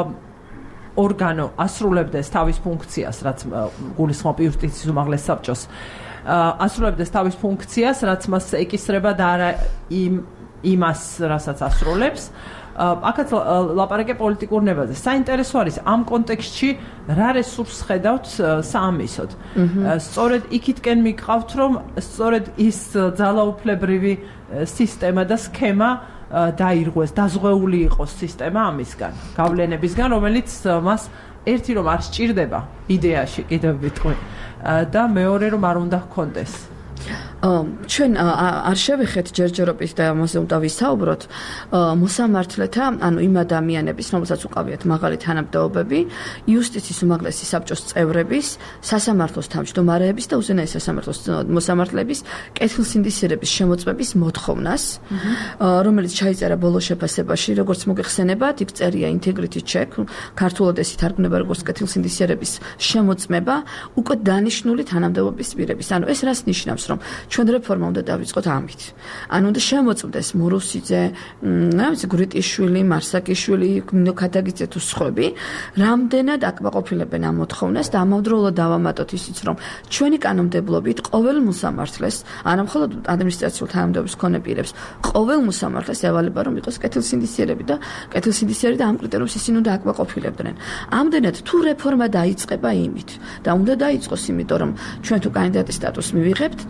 ორგანო ასრულებდეს თავის ფუნქციას, რაც გულისხმობ იუსტიციის უმაღლეს საბჭოს, ასრულებდეს თავის ფუნქციას, რაც მას ეკისრება და არა იმ იმას, რასაც ასრულებს. აქაც ლაპარაკე პოლიტიკურ ნებაზე. საინტერესო არის ამ კონტექსტში რა რესურსს ხედავთ საამისოდ. სწორედ იქითკენ მიგყავთ, რომ სწორედ ის ძალაუფლებრივი სისტემა და სქემა დაირღვეს, დაზღვეული იყოს სისტემა ამისგან, გავლენებისგან, რომელიც მას ერთი რომ არ სჭირდება იდეაში, კიდევ ვიტყვი, და მეორე რომ არ უნდა ჰქონდეს. ჩვენ არ შევეხეთ ჯერჯერობით და ამაზე უნდა ვისაუბროთ მოსამართლეთა, ანუ იმ ადამიანების, რომელსაც უყავიათ მაღალი თანამდებობები, იუსტიციის უმაღლესი საბჭოს წევრების, სასამართლოს თავმჯდომარეების და უზენაეს სასამართლოს მოსამართლეების კეთილსინდისიერების შემოწმების მოთხოვნას, რომელიც ჩაიწერა ბოლო შეფასებაში, როგორც მოგეხსენებათ, იქ წერია integrity check, ქართულად ეს ითარგმნება როგორც კეთილსინდისიერების შემოწმება, უკვე დანიშნული თანამდებობის პირების. ანუ ეს რას ნიშნავს, რომ ჩვენ რეფორმა უნდა დავიწყოთ ამით. ანუ უნდა შემოწმდეს მურუსიძე, ნამის გრიტიშვილი, მარსაკიშვილი, ნინო ქათაგიძე თუ სხვები, რამდენად აკმაყოფილებენ ამ მოთხოვნას და ამავდროულად დავამატოთ ისიც, რომ ჩვენი კანონმდებლობით ყოველ მოსამართლეს, არა მხოლოდ ადმინისტრაციულ თანამდებობის მქონე პირებს, ყოველ მოსამართლეს ევალება რომ იყოს კეთილსინდისიერები და კეთილსინდისიერი და ამ კრიტერიუმს ისინი უნდა აკმაყოფილებდნენ. ამდენად თუ რეფორმა დაიწყება იმით და უნდა დაიწყოს იმიტომ, რომ ჩვენ თუ კანდიდატის სტატუსს მივიღებთ და იმედი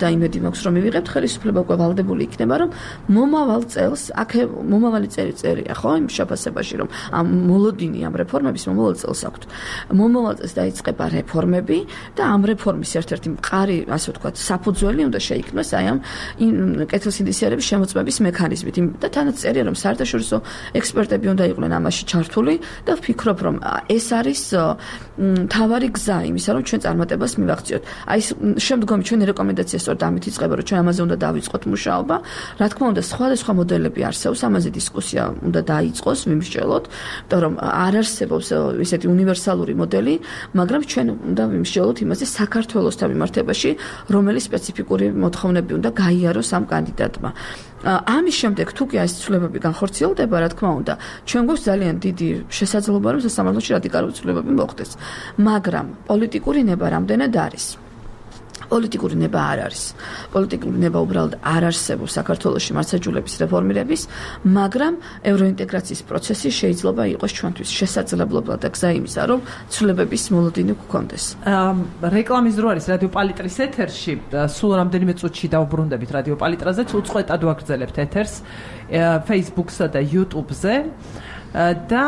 მაქვს რომ მივიღებთ ხელისუფლება უკვე ვალდებული იქნება რომ მომავალ წელს აქ მომავალი წელი წერია ხო იმ შეფასებაში რომ ამ მოლოდინი ამ რეფორმების მომავალ წელს აქვთ მომავალ წელს დაიწყება რეფორმები და ამ რეფორმის ერთ-ერთი მყარი ასე ვთქვათ საფუძველი უნდა შეიქმნას აი ამ კეთილსინდისიერების შემოწმების მექანიზმით და თანაც წერია რომ საერთაშორისო ექსპერტები უნდა იყვნენ ამაში ჩართული და ვფიქრობ რომ ეს არის მთავარი გზა იმისა რომ ჩვენ წარმატებას მივაღწიოთ აი შემდგომი ჩვენი რეკომენდაცია სწორედ ამით იწყება რომ ჩვენ ამაზე უნდა დავიწყოთ მუშაობა რა თქმა უნდა სხვადასხვა მოდელები არსებობს ამაზე დისკუსია უნდა დაიწყოს ვიმსჯელოთ იმიტომ რომ არ არსებობს ისეთი უნივერსალური მოდელი მაგრამ ჩვენ უნდა ვიმსჯელოთ იმაზე საქართველოსთან მიმართებაში რომელი სპეციფიკური მოთხოვნები უნდა გაიაროს ამ კანდიდატმა ამის შემდეგ თუ კი ეს ცვლილებები განხორციელდება რა თქმა უნდა ჩვენ გვაქვს ძალიან დიდი შესაძლებლობა რომ სასამართლოში რადიკალური ცვლილებები მოხდეს მაგრამ პოლიტიკური ნება რამდენად არის პოლიტიკური ნება არ არის პოლიტიკური ნება უბრალოდ არ არსებობს საქართველოში მართლმსაჯულების რეფორმირების მაგრამ ევროინტეგრაციის პროცესი შეიძლება იყოს ჩვენთვის შესაძლებლობა და გზა იმისა რომ ცვლილებების მოლოდინი გქონდეს რეკლამის დრო არის რადიო პალიტრის ეთერში სულ რამდენიმე წუთში დავუბრუნდებით რადიო პალიტრაზე უწყვეტად ვაგრძელებთ ეთერს Facebook-სა და YouTube-ზე და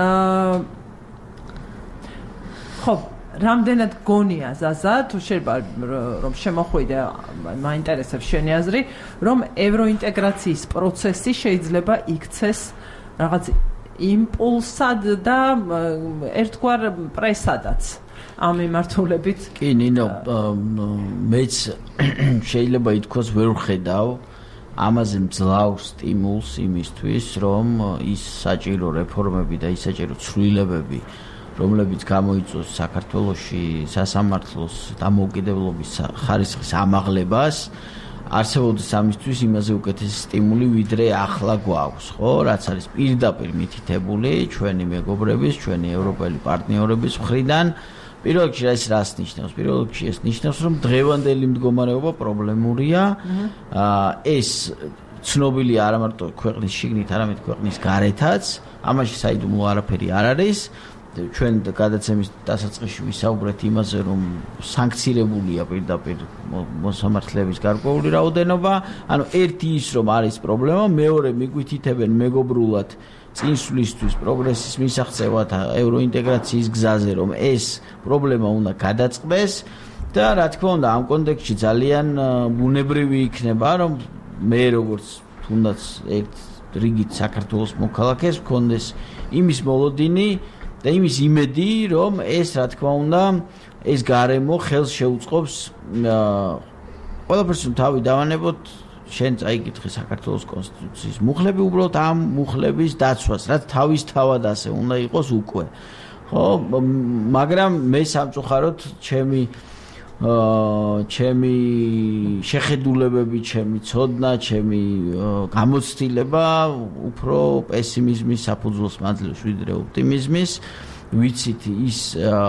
ხო რამდენად გონია ზაზა თუ შეიძლება რომ შემოხვიდე მაინტერესებს შენი აზრი რომ ევროინტეგრაციის პროცესი შეიძლება იქცეს რაღაც იმპულსად და ერთგვარ პრესადაც ამ მიმართულებით კი ნინო მეც შეიძლება ითქვას ვერ ვხედავ ამაზე მძლავრ სტიმულს იმისთვის რომ ის საჭირო რეფორმები და ის საჭირო ცვლილებები რომლებიც გამოიწვევს საქართველოში სასამართლოს დამოუკიდებლობის ხარისხის ამაღლებას არსებობდეს ამისთვის იმაზე უკეთესი სტიმული ვიდრე ახლა გვაქვს ხო რაც არის პირდაპირ მითითებული ჩვენი მეგობრების ჩვენი ევროპელი პარტნიორების მხრიდან პირველ რიგში ეს რას ნიშნავს პირველ რიგში ეს ნიშნავს რომ დღევანდელი მდგომარეობა პრობლემურია ეს ცნობილია არა მარტო ქვეყნის შიგნით არამედ ქვეყნის გარეთაც ამაში საიდუმლო არაფერი არ არის ჩვენ გადაცემის დასაწყისში ვისაუბრეთ იმაზე რომ სანქცირებულია პირდაპირ მოსამართლეების გარკვეული რაოდენობა ანუ ერთი ის რომ არის პრობლემა მეორე მიგვითითებენ მეგობრულად წინსვლისთვის პროგრესის მისაღწევად ევროინტეგრაციის გზაზე რომ ეს პრობლემა უნდა გადაწყდეს და რა თქმა უნდა ამ კონტექსტში ძალიან ბუნებრივი იქნება რომ მე როგორც თუნდაც ერთ რიგით საქართველოს მოქალაქეს მქონდეს იმის მოლოდინი და იმის იმედი რომ ეს რა თქმა უნდა ეს გარემო ხელს შეუწყობს ყველაფერს თავი დავანებოთ შენ წაიკითხე საქართველოს კონსტიტუციის მუხლები უბრალოდ ამ მუხლების დაცვას რაც თავისთავად ასე უნდა იყოს უკვე ხო მაგრამ მე სამწუხაროდ ჩემი ჩემი შეხედულებები ჩემი ცოდნა ჩემი გამოცდილება უფრო პესიმიზმის საფუძველს მაძლევს ვიდრე ოპტიმიზმის ვიცით ის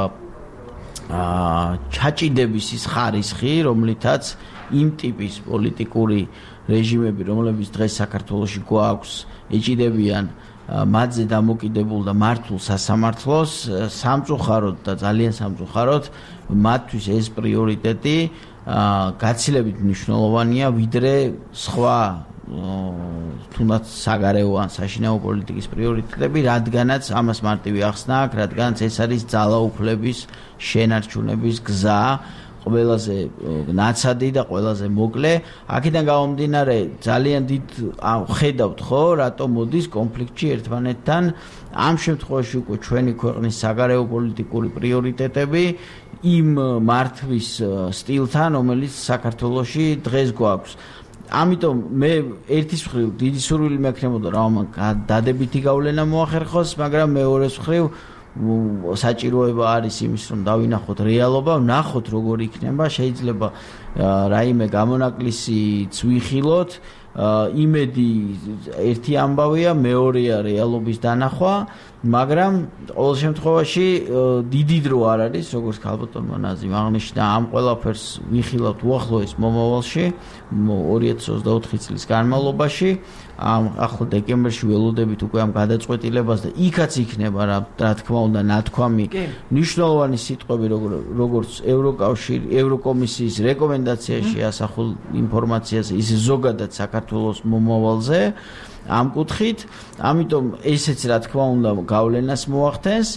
ჩაჭიდების ის ხარისხი რომლითაც იმ ტიპის პოლიტიკური რეჟიმები რომლებიც დღეს საქართველოში გვაქვს ეჭიდებიან მათზე დამოკიდებულ და მართულ სასამართლოს სამწუხაროდ და ძალიან სამწუხაროდ მათთვის ეს პრიორიტეტი გაცილებით მნიშვნელოვანია ვიდრე სხვა თუნდაც საგარეო ან საშინაო პოლიტიკის პრიორიტეტები რადგანაც ამას მარტივი ახსნა აქვს რადგანაც ეს არის ძალაუფლების შენარჩუნების გზა ყველაზე ნაცადი და ყველაზე მოკლე აქედან გამომდინარე ძალიან დიდ ხედავთ ხო რატომ მოდის კონფლიქტში ერთმანეთთან ამ შემთხვევაში უკვე ჩვენი ქვეყნის საგარეო პოლიტიკური პრიორიტეტები იმ მართვის სტილთან რომელიც საქართველოში დღეს გვაქვს ამიტომ მე ერთის მხრივ დიდი სურვილი მექნებოდა რომ დადებითი გავლენა მოახერხოს მაგრამ მეორეს მხრივ საჭიროება არის იმის რომ დავინახოთ რეალობა, ვნახოთ როგორ იქნება, შეიძლება რაიმე გამონაკლისი წვიხილოთ, იმედი ერთი ამბავია, მეორეა რეალობის დანახვა, მაგრამ ყოველ შემთხვევაში დიდი დრო არ არის, როგორც ქალბატონმა ნაზიმ აღნიშნა, ამ ყველაფერს ვიხილავთ უახლოეს მომავალში, ორი ათი ოცდაოთხი წლის განმავლობაში, ამ ახლა დეკემბერში ველოდებით უკვე ამ გადაწყვეტილებას და იქაც იქნება რა, რა თქმა უნდა, ნათქვამი მნიშვნელოვანი სიტყვები, როგორც ევროკავშირი, ევროკომისიის რეკომენდაციაში ასახულ ინფორმაციაზე, ისე ზოგადად საქართველოს მომავალზე. ამ კუთხით, ამიტომ ესეც რა თქმა უნდა გავლენას მოახდენს.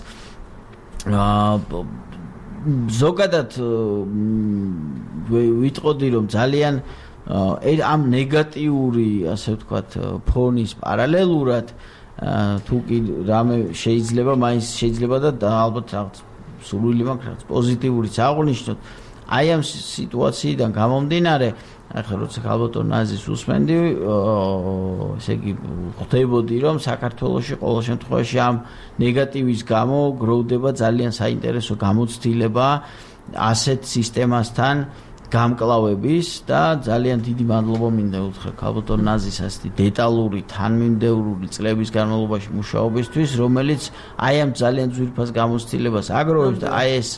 ზოგადად ვიტყოდი რომ ძალიან ამ ნეგატიური, ასე ვთქვათ, ფონის პარალელურად თუ კი რამე შეიძლება, მაინც შეიძლება და ალბათ რაღაც სურვილი მაქვს რაღაც პოზიტიურიც აღვნიშნოთ. აი ამ სიტუაციიდან გამომდინარე, ახლა როცა ქალბატონ ნაზის უსმენდი, ესე იგი ხვდებოდი რომ საქართველოში ყოველ შემთხვევაში ამ ნეგატივის გამო გროვდება ძალიან საინტერესო გამოცდილება ასეთ სისტემასთან გამკლავების და ძალიან დიდი მადლობა მინდა უთხრა ქალბატონ ნაზის ასეთი დეტალური, თანმიმდევრული წლების განმავლობაში მუშაობისთვის, რომელიც აი ამ ძალიან ძვირფას გამოცდილებას აგროვებს და აი ეს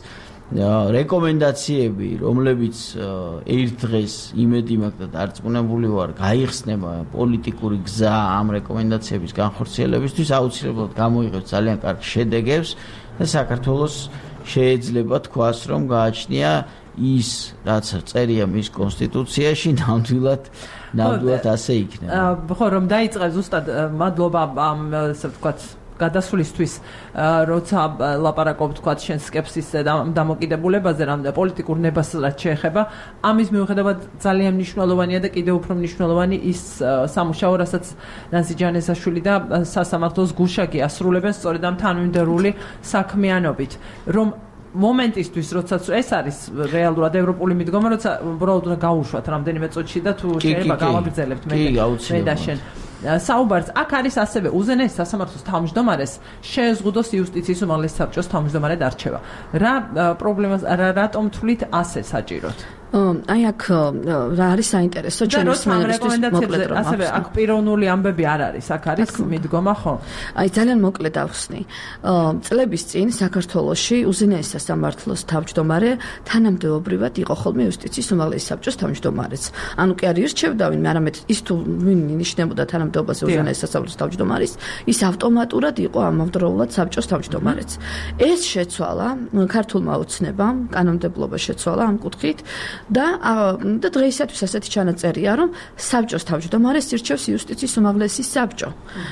რეკომენდაციები, რომლებიც ერთ დღეს იმედი მაქვს და დარწმუნებული ვარ, გაიხსნება პოლიტიკური გზა ამ რეკომენდაციების განხორციელებისთვის, აუცილებლად გამოიღებს ძალიან კარგ შედეგებს და საქართველოს შეიძლება თქვას, რომ გააჩნია ის, რაც წერია მის კონსტიტუციაში, ნამდვილად ნამდვილად ასე იქნება. ხო, რომ დაიწყე ზუსტად მადლობა ამ ასე ვთქვათ გადასვლისთვის, როცა ლაპარაკობთ თქვათ შენ სკეპსის დამოკიდებულებაზე, რამ პოლიტიკურ ნებას რაც შეეხება, ამის მიუხედავად ძალიან მნიშვნელოვანია და კიდევ უფრო მნიშვნელოვანი ის სამუშაო, რასაც ნაზი ჯანესაშვილი და სასამართლოს გუშაგი ასრულებენ სწორედ ამ თანმიმდევრული საქმიანობით, რომ მომენტისთვის, როცა ეს არის რეალურად ევროპული მიდგომა, როცა უბრალოდ უნდა გაუშვათ რამდენიმე წუთში და თუ შეიძლება გავაგრძელებთ მე და შენ საუბარს, აქ არის ასევე უზენაეს სასამართლოს თავმჯდომარეს შეეზღუდოს იუსტიციის უმაღლესი საბჭოს თავმჯდომარედ არჩევა. რა პრობლემას რატომ თვლით ასე საჭიროდ? აი აქ რა არის საინტერესო ჩვენს მენებისთვის მოკლედ რომ ასევე აქ პიროვნული ამბები არ არის, აქ არის მიდგომა, ხო? აი ძალიან მოკლედ ავხსნი. წლების წინ საქართველოში უზენაეს სასამართლოს თავმჯდომარე თანამდებობრივად იყო ხოლმე იუსტიციის უმაღლესი საბჭოს თავმჯდომარეც. ანუ კი არ ირჩევდა ვინმე, არამედ ის თუ ვინ ინიშნებოდა თანამდებობაზე უზენაეს სასამართლოს თავმჯდომარის, ის ავტომატურად იყო ამავდროულად საბჭოს თავმჯდომარეც. ეს შეცვალა ქართულმა ოცნებამ, კანონმდებლობა შეცვალა ამ კუთხით. და და დღეისათვის ასეთი ჩანაწერია, რომ საბჭოს თავმჯდომარეს ირჩევს იუსტიციის უმაღლესი საბჭო.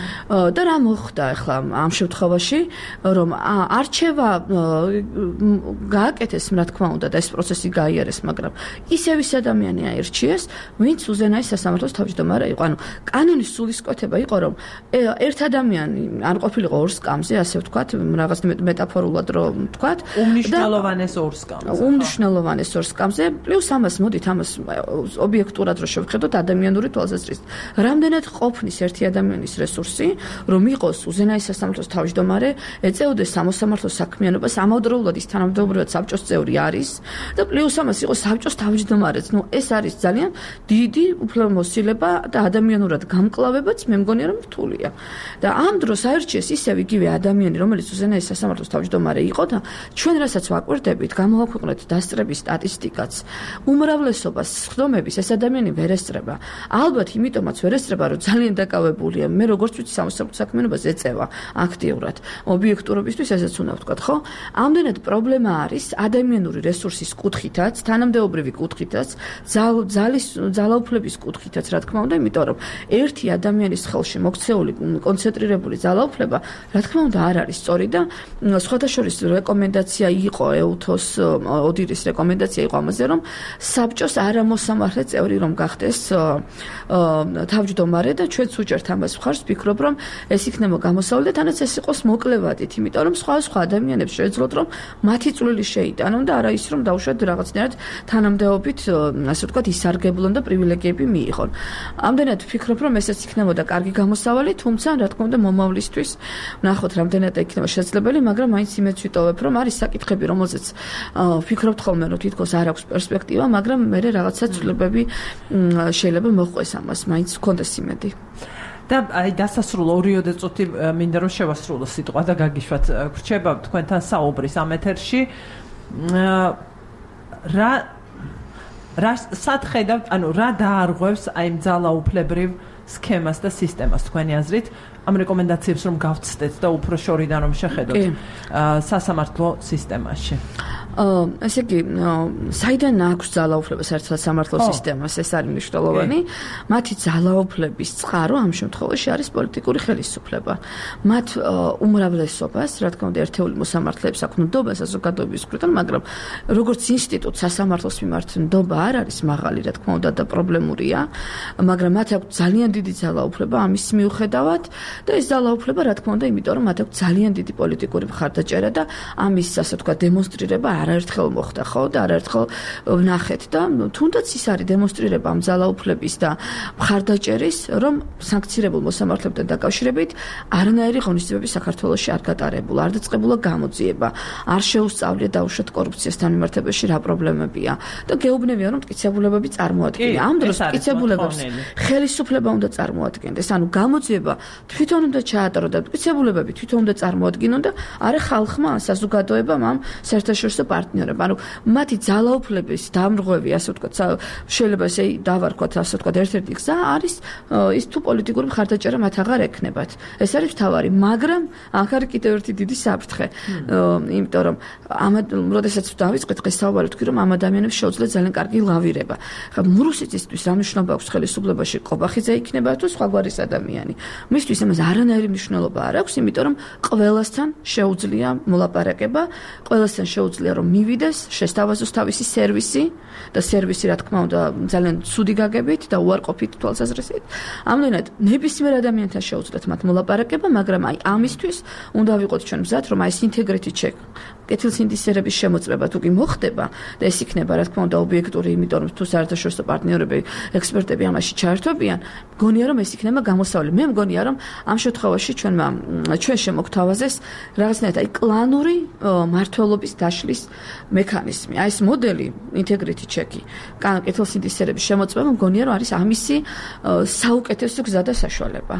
და რა მოხდა ახლა ამ შემთხვევაში, რომ არჩევა გააკეთეს, რა თქმა უნდა, და ეს პროცესი გაიარეს, მაგრამ ისევ ის ადამიანი აირჩიეს, ვინც უზენაეს სასამართლოს თავმჯდომარე იყო. ანუ კანონის სულისკვეთება იყო, რომ ერთ ადამიანი არ ყოფილიყო ორ სკამზე, ასე ვთქვათ, რაღაც მეტაფორულად რომ ვთქვათ, უმნიშვნელოვანეს ორ სკამზე. უმნიშვნელოვანეს ორ სკამზე პლუს ამას მოდით ამას ობიექტურად რო შევხედოთ ადამიანური თვალსაზრისით. რამდენად ყოფნის ერთი ადამიანის რესურსი, რომ იყოს უზენაეს სასამართლოს თავმჯდომარე, ეწეოდეს სამოსამართლო საქმიანობას, ამავდროულად ის თანამდებობრივად საბჭოს წევრი არის და პლუს ამას იყოს საბჭოს თავმჯდომარეც. ნუ ეს არის ძალიან დიდი უფლებამოსილება და ადამიანურად გამკლავებაც მე მგონია რომ რთულია. და ამ დროს აირჩიეს ისევ იგივე ადამიანი, რომელიც უზენაეს სასამართლოს თავმჯდომარე იყო და ჩვენ რასაც ვაკვირდებით, გამოვაქვეყნეთ დასწრების სტატისტიკაც. უმრავლესობას სხდომების ეს ადამიანი ვერ ესწრება. ალბათ იმიტომაც ვერ ესწრება, რომ ძალიან დაკავებულია. მე როგორც ვიცი სამოსამართლო საქმიანობას ეწევა აქტიურად. ობიექტურობისთვის ესეც უნდა ვთქვათ, ხო? ამდენად პრობლემა არის ადამიანური რესურსის კუთხითაც, თანამდებობრივი კუთხითაც, ძალის ძალაუფლების კუთხითაც, რა თქმა უნდა, იმიტომ რომ ერთი ადამიანის ხელში მოქცეული კონცენტრირებული ძალაუფლება, რა თქმა უნდა, არ არის სწორი და სხვათა შორის რეკომენდაცია იყო ეუთოს ოდირის რეკომენდაცია იყო ამაზე, რომ საბჭოს არამოსამართლე წევრი რომ გახდეს თავმჯდომარე და ჩვენც უჭერთ ამას მხარს, ვფიქრობ, რომ ეს იქნება გამოსავალი და თანაც ეს იყოს მოკლევადით, იმიტომ რომ სხვა სხვა ადამიანებს შეეძლოთ, რომ მათი წვლილი შეიტანონ და არა ის, რომ დაუშვათ რაღაცნაირად თანამდებობით, ასე ვთქვათ, ისარგებლონ და პრივილეგიები მიიღონ. ამდენად ვფიქრობ, რომ ესეც იქნებოდა კარგი გამოსავალი, თუმცა რა თქმა უნდა მომავლისთვის ვნახოთ, რამდენად იქნება შესაძლებელი, მაგრამ მაინც იმედს ვიტოვებ, რომ არის საკითხები, რომელზეც ვფიქრობთ ხოლმე, რომ თითქოს არ აქვს პერსპექტივა პარტიაა, მაგრამ მე რაღაცა ცვლილებები შეიძლება მოხდეს ამას, მაინც გქონდეს იმედი. და აი დასასრულო ორიოდე წუთი მინდა რომ შევასრულო სიტყვა და გაგიშვათ გრჩება თქვენთან საუბრის ამ ეთერში რა რა სათხედავთ ანუ რა დაარღვევს აი ძალაუფლებრივ სქემას და სისტემას თქვენი აზრით ამ რეკომენდაციებს რომ გავცდეთ და უფრო შორიდან რომ შეხედოთ სასამართლო სისტემაში ესე იგი, საიდან აქვს ძალაუფლება საერთოდ სამართლო სისტემას, ეს არის მნიშვნელოვანი. მათი ძალაუფლების წყარო ამ შემთხვევაში არის პოლიტიკური ხელისუფლება. მათ უმრავლესობას, რა თქმა უნდა, ერთეული მოსამართლეებს აქვს ნდობა საზოგადოების მხრიდან, მაგრამ როგორც ინსტიტუტ სასამართლოს მიმართ ნდობა არ არის მაღალი, რა თქმა უნდა, და პრობლემურია, მაგრამ მათ აქვს ძალიან დიდი ძალაუფლება ამის მიუხედავად და ეს ძალაუფლება, რა თქმა უნდა, იმიტომ რომ მათ აქვს ძალიან დიდი პოლიტიკური მხარდაჭერა და ამის, ასე ვთქვათ, დემონსტრირება არაერთხელ მოხდა ხო და არაერთხელ ვნახეთ და თუნდაც ის არის დემონსტრირება ამ ძალაუფლების და მხარდაჭერის რომ სანქცირებულ მოსამართლებთან დაკავშირებით არანაირი ღონისძიებები საქართველოში არ გატარებულა, არ დაწყებულა გამოძიება, არ შეუსწავლია დაუშვათ კორუფციას თანმიმართებაში რა პრობლემებია და გეუბნებიან რომ მტკიცებულებები წარმოადგენენ. ამ დროს მტკიცებულებებს ხელისუფლება უნდა წარმოადგენდეს, ანუ გამოძიება თვითონ უნდა ჩაატარო და მტკიცებულებები თვითონ უნდა წარმოადგინონ და არა ხალხმა, საზოგადოებამ ამ საერთაშორისო პარტნიორებმა, ანუ მათი ძალაუფლების დამრღვევი, ასე ვთქვათ, შეიძლება ესე დავარქვათ, ასე ვთქვათ, ერთ-ერთი გზა არის ის თუ პოლიტიკური მხარდაჭერა მათ აღარ ექნებათ. ეს არის მთავარი, მაგრამ აქ არის კიდევ ერთი დიდი საფრთხე, იმიტომ რომ ამ როდესაც დავიწყეთ დღეს საუბარი ვთქვი, რომ ამ ადამიანებს შეუძლია ძალიან კარგი ლავირება. ხა რუსეთისთვის რა მნიშვნელობა აქვს ხელისუფლებაში, ყობახიძე იქნება თუ სხვაგვარის ადამიანი. მისთვის ამას არანაირი მნიშვნელობა არ აქვს, იმიტომ რომ ყველასთან შეუძლია მოლაპარაკება, ყველასთან შეუძლია რომ მივიდეს, შესთავაზოს თავისი სერვისი და სერვისი რა თქმა უნდა ძალიან ცუდი გაგებით და უარყოფით თვალსაზრისით. ამგვარად ნებისმიერ ადამიანთან შეუძლიათ მათ მოლაპარაკება, მაგრამ აი ამისთვის უნდა ვიყოთ ჩვენ მზად, რომ აი ეს ინტეგრიტი ჩეკ, კეთილსინდისერების შემოწმება თუ კი მოხდება და ეს იქნება რა თქმა უნდა ობიექტური, იმიტომ რომ თუ საერთაშორისო პარტნიორები, ექსპერტები ამაში ჩაერთვებიან, მგონია რომ ეს იქნება გამოსავალი. მე მგონია რომ ამ შემთხვევაში ჩვენმა ჩვენ შემოგთავაზეს რაღაცნაირად აი კლანური მართლობის დაშლის მექანიზმი. აი ეს მოდელი ინტეგრიტი ჩეკი, კეთილსინდისერების შემოწმება მგონია რომ არის ამისი საუკეთესო გზა და საშუალება.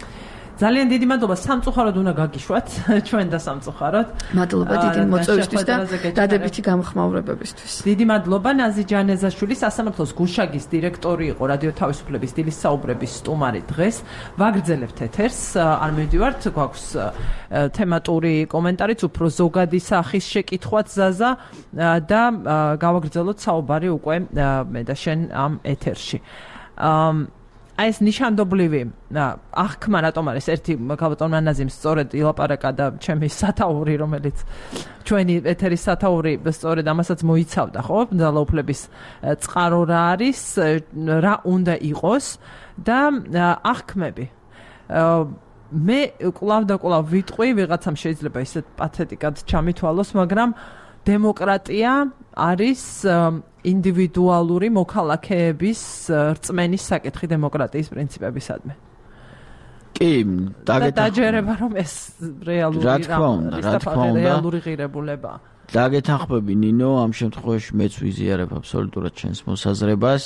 ძალიან დიდი მადლობა სამწუხაროდ უნდა გაგიშვათ ჩვენ და სამწუხაროდ. მადლობა დიდი მოწვევისთვის და დადებითი გამოხმაურებებისთვის. დიდი მადლობა ნაზი ჯანეზაშვილი, სასამართლოს გუშაგის დირექტორი იყო, რადიო თავისუფლების დილის საუბრების სტუმარი დღეს. ვაგრძელებთ ეთერს, არ მივდივართ, გვაქვს თემატური კომენტარიც, უფრო ზოგადი სახის შეკითხვაც ზაზა და გავაგრძელოთ საუბარი უკვე მე და შენ ამ ეთერში. აი ეს ნიშანდობლივი აღქმა რატომ არის ერთი ქალბატონ მანაზიმს სწორედ ილაპარაკა და ჩემი სათაური რომელიც ჩვენი ეთერის სათაური სწორედ ამასაც მოიცავდა ხო ძალაუფლების წყარო რა არის რა უნდა იყოს და აღქმები მე კლავ და კლავ ვიტყვი ვიღაცამ შეიძლება ისეთ პათეტიკად ჩამითვალოს მაგრამ დემოკრატია არის ინდივიდუალური მოქალაქეების რწმენის საკითხი დემოკრატიის პრინციპებისადმი. კი, დაჯერება რომ ეს რეალური რა თქმა უნდა, რა თქმა უნდა, რეალური ღირებულება. დაგეთანხმები ნინო, ამ შემთხვევაში მეც ვიზიარებ აბსოლუტურად ჩვენს მოსაზრებას.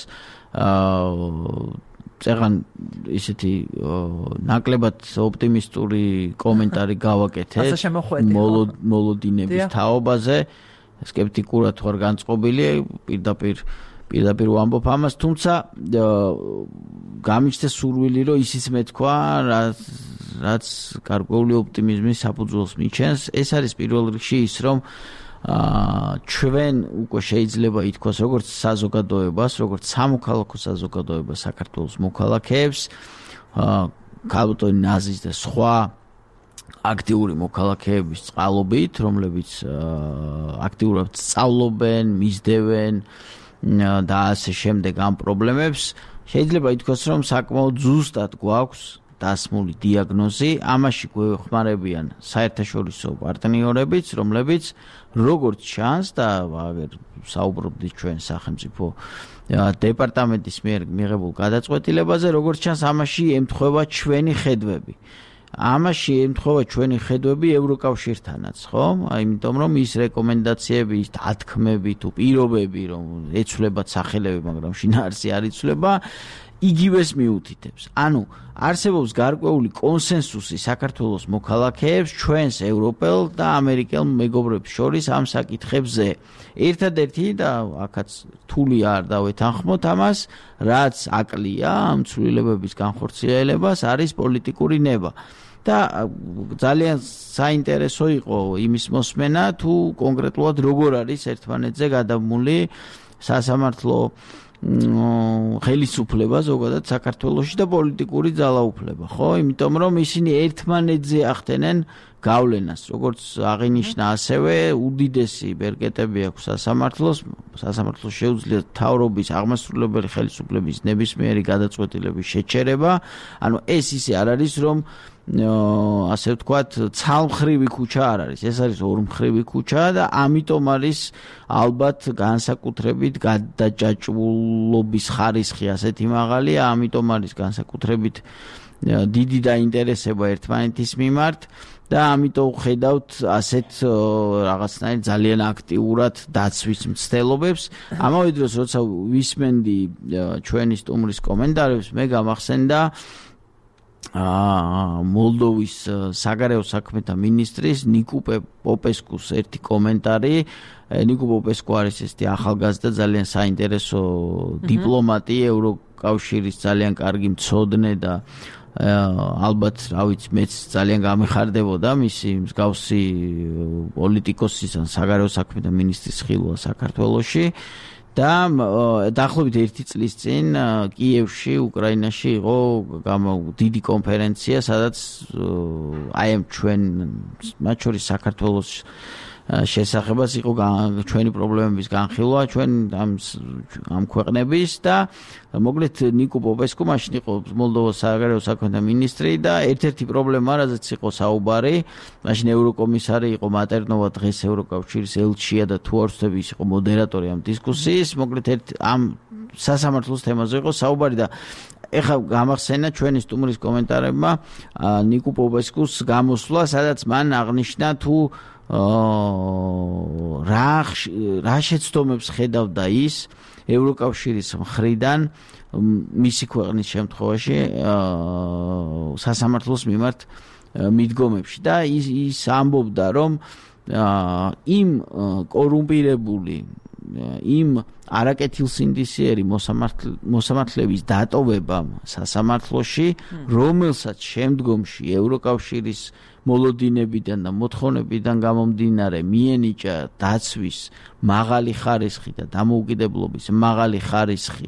აა წეგან ისეთი ნაკლებად ოპტიმისტური კომენტარი გავაკეთეთ მოლოდინების თაობაზე. Skeptikurat ვარ განწყობილი, პირდაპირ პირდაპირ ვამბობ ამას, თუმცა გამიჩნდა სურვილი, რომ ისიც მეთქვა, რაც რაც გარკვეული ოპტიმიზმის საფუძველს მიჩენს. ეს არის პირველ რიგში ის, რომ ჩვენ უკვე შეიძლება ითქვას, როგორც საზოგადოებას, როგორც სამოქალაქო საზოგადოებას საქართველოს მოქალაქეებს, ქალბატონი ნაზის და სხვა აქტიური მოქალაქეების წყალობით, რომლებიც აქტიურად სწავლობენ, მისდევენ და ასე შემდეგ ამ პრობლემებს, შეიძლება ითქვას, რომ საკმაოდ ზუსტად გვაქვს დასმული დიაგნოზი, ამაში გვეხმარებიან საერთაშორისო პარტნიორებიც, რომლებიც როგორც ჩანს და საუბრობდით ჩვენ სახელმწიფო დეპარტამენტის მიერ მიღებულ გადაწყვეტილებაზე, როგორც ჩანს ამაში ემთხვევა ჩვენი ხედვები. ამაში ემთხოვა ჩვენი ხედვები ევროკავშირთანაც, ხო? იმიტომ რომ ის რეკომენდაციები, ის დათქმები თუ პირობები, რომ ეცვლებათ სახელები, მაგრამ შინაარსი არ იცვლება, იგივეს მიუთითებს. ანუ არსებობს გარკვეული კონსენსუსი საქართველოს მოქალაქეებს, ჩვენს ევროპელ და ამერიკელ მეგობრებს შორის ამ საკითხებზე. ერთადერთი და აქაც რთული არ დავეთანხმოთ ამას, რაც აკლია ამ ცვლილებების განხორციელებას, არის პოლიტიკური ნება. და ძალიან საინტერესო იყო იმის მოსმენა, თუ კონკრეტულად როგორ არის ერთმანეთზე გადამული სასამართლო ხელისუფლება ზოგადად საქართველოში და პოლიტიკური ძალაუფლება, ხო? იმიტომ რომ ისინი ერთმანეთზე ახდენენ გავლენას, როგორც აღინიშნა, ასევე უდიდესი ბერკეტები აქვს სასამართლოს, სასამართლოს შეუძლია მთავრობის აღმასრულებელი ხელისუფლების ნებისმიერი გადაწყვეტილების შეჩერება. ანუ ეს ისე არ არის, რომ ასე ვთქვათ, ცალმხრივი ქუჩა არ არის, ეს არის ორმხრივი ქუჩა და ამიტომ არის ალბათ განსაკუთრებით გადაჭაჭულობის ხარისხი ასეთი მაღალი, ამიტომ არის განსაკუთრებით დიდი დაინტერესება ერთმანეთის მიმართ და ამიტომ ხედავთ ასეთ რაღაცნაირ ძალიან აქტიურად დაცვის მცდელობებს. ამავე დროს, როცა ვისმენდი ჩვენი სტუმრის კომენტარებს, მე გამახსენდა მოლდოვის საგარეო საქმეთა მინისტრის ნიკუ პოპესკუს ერთი კომენტარი. ნიკუ პოპესკუ არის ესეთი ახალგაზრდა, ძალიან საინტერესო დიპლომატი, ევროკავშირის ძალიან კარგი მცოდნე და ალბათ, რა ვიცი, მეც ძალიან გამეხარდებოდა მისი მსგავსი პოლიტიკოსის ან საგარეო საქმეთა მინისტრის ხილვა საქართველოში. და დაახლოებით ერთი წლის წინ კიევში, უკრაინაში იყო დიდი კონფერენცია, სადაც აი ამ ჩვენ მათ შორის საქართველოს შესახებას იყო ჩვენი პრობლემების განხილვა, ჩვენ ამ ამ ქვეყნების და მოკლედ ნიკუ პოპესკუ მაშინ იყო მოლდოვას საგარეო საქმეთა მინისტრი და ერთ-ერთი პრობლემა, რაზეც იყო საუბარი, მაშინ ევროკომისარი იყო მატერნოვა, დღეს ევროკავშირის ელჩია და თუ არ ვცდები ის იყო მოდერატორი ამ დისკუსიის, მოკლედ ერთ ამ სასამართლოს თემაზე იყო საუბარი და ეხლა გამახსენა ჩვენი სტუმრის კომენტარებმა ნიკუ პოპესკუს გამოსვლა, სადაც მან აღნიშნა თუ რა რა შეცდომებს ხედავდა ის ევროკავშირის მხრიდან მისი ქვეყნის შემთხვევაში სასამართლოს მიმართ მიდგომებში და ის ის ამბობდა, რომ იმ კორუმპირებული, იმ არაკეთილსინდისიერი მოსამართლეების დატოვებამ სასამართლოში, რომელსაც შემდგომში ევროკავშირის მოლოდინებიდან და მოთხოვნებიდან გამომდინარე მიენიჭა დაცვის მაღალი ხარისხი და დამოუკიდებლობის მაღალი ხარისხი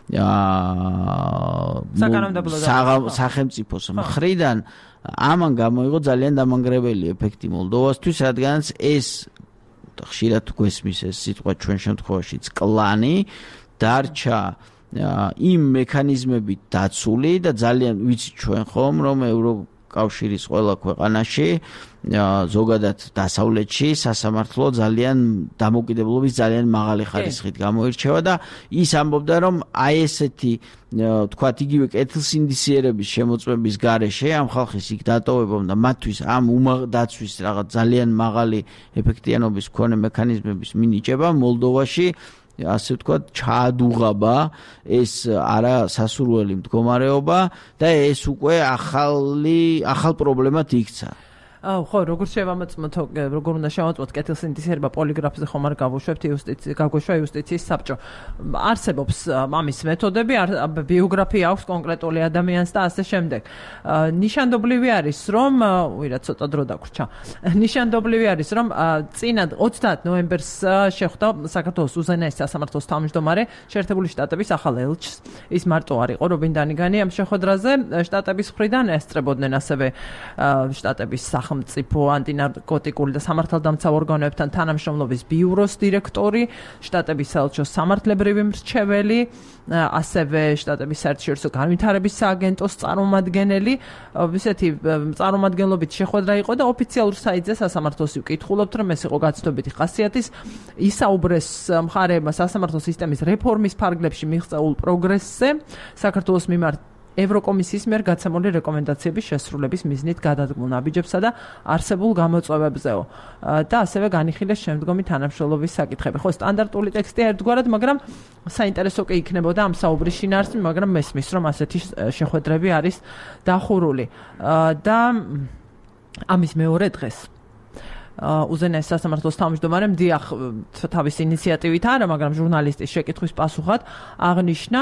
სახელმწიფოს მხრიდან, ამან გამოიღო ძალიან დამანგრეველი ეფექტი მოლდოვასთვის, რადგანაც ეს ხშირად გვესმის ეს სიტყვა ჩვენ შემთხვევაშიც კლანი დარჩა იმ მექანიზმებით დაცული და ძალიან ვიცით ჩვენ ხომ, რომ ევროკავშირის ყველა ქვეყანაში, ზოგადად დასავლეთში სასამართლო ძალიან დამოუკიდებლობის ძალიან მაღალი ხარისხით გამოირჩევა და ის ამბობდა, რომ აი ესეთი თქვათ იგივე კეთილსინდისიერების შემოწმების გარეშე ამ ხალხის იქ დატოვებამ და მათთვის ამ დაცვის რაღაც ძალიან მაღალი ეფექტიანობის მქონე მექანიზმების მინიჭება მოლდოვაში, ასე ვთქვათ, ჩაადუღაბა ეს არასასურველი მდგომარეობა და ეს უკვე ახალი ახალ პრობლემად იქცა. ხო, როგორც შევამოწმოთ, როგორ უნდა შევამოწმოთ კეთილსინდისიერება პოლიგრაფზე ხომ არ გავუშვებთ იუსტიციის, გაგვეშვა იუსტიციის საბჭო. არსებობს ამის მეთოდები, ბიოგრაფია აქვს კონკრეტული ადამიანს და ასე შემდეგ. ნიშანდობლივი არის, რომ, უირა ცოტა დრო დაგვრჩა. ნიშანდობლივი არის, რომ წინა ოცდაათ ნოემბერს შეხვდა საქართველოს უზენაესი სასამართლოს თავმჯდომარე შეერთებული შტატების ახალ ელჩს. ის მარტო არ იყო, რობინ დანიგანი ამ შეხვედრაზე შტატების მხრიდან ესწრებოდნენ ასევე შტატების სახელმწიფო ანტინარკოტიკული და სამართალდამცავ ორგანოებთან თანამშრომლობის ბიუროს დირექტორი, შტატების საელჩოს სამართლებრივი მრჩეველი, ასევე შტატების საერთაშორისო განვითარების სააგენტოს წარმომადგენელი. ისეთი წარმომადგენლობით შეხვედრა იყო და ოფიციალურ საიტზე სასამართლოს ვკითხულობთ, რომ ეს იყო გაცნობიტი ხასიათის, ისაუბრეს მხარეებმა სასამართლო სისტემის რეფორმის ფარგლებში მიღწეულ პროგრესზე, საქართველოს მიმართ ევროკომისიის მიერ გაცემული რეკომენდაციების შესრულების მიზნით გადადგმულ ნაბიჯებსა და არსებულ გამოწვევებზეო და ასევე განიხილეს შემდგომი თანამშრომლობის საკითხები. ხო, სტანდარტული ტექსტი ერთგვარად, მაგრამ საინტერესო კი იქნებოდა ამ საუბრის შინაარსი, მაგრამ მესმის, რომ ასეთი შეხვედრები არის დახურული. და ამის მეორე დღეს უზენაეს სასამართლოს თავმჯდომარემ დიახ თავის ინიციატივით არა, მაგრამ ჟურნალისტის შეკითხვის პასუხად აღნიშნა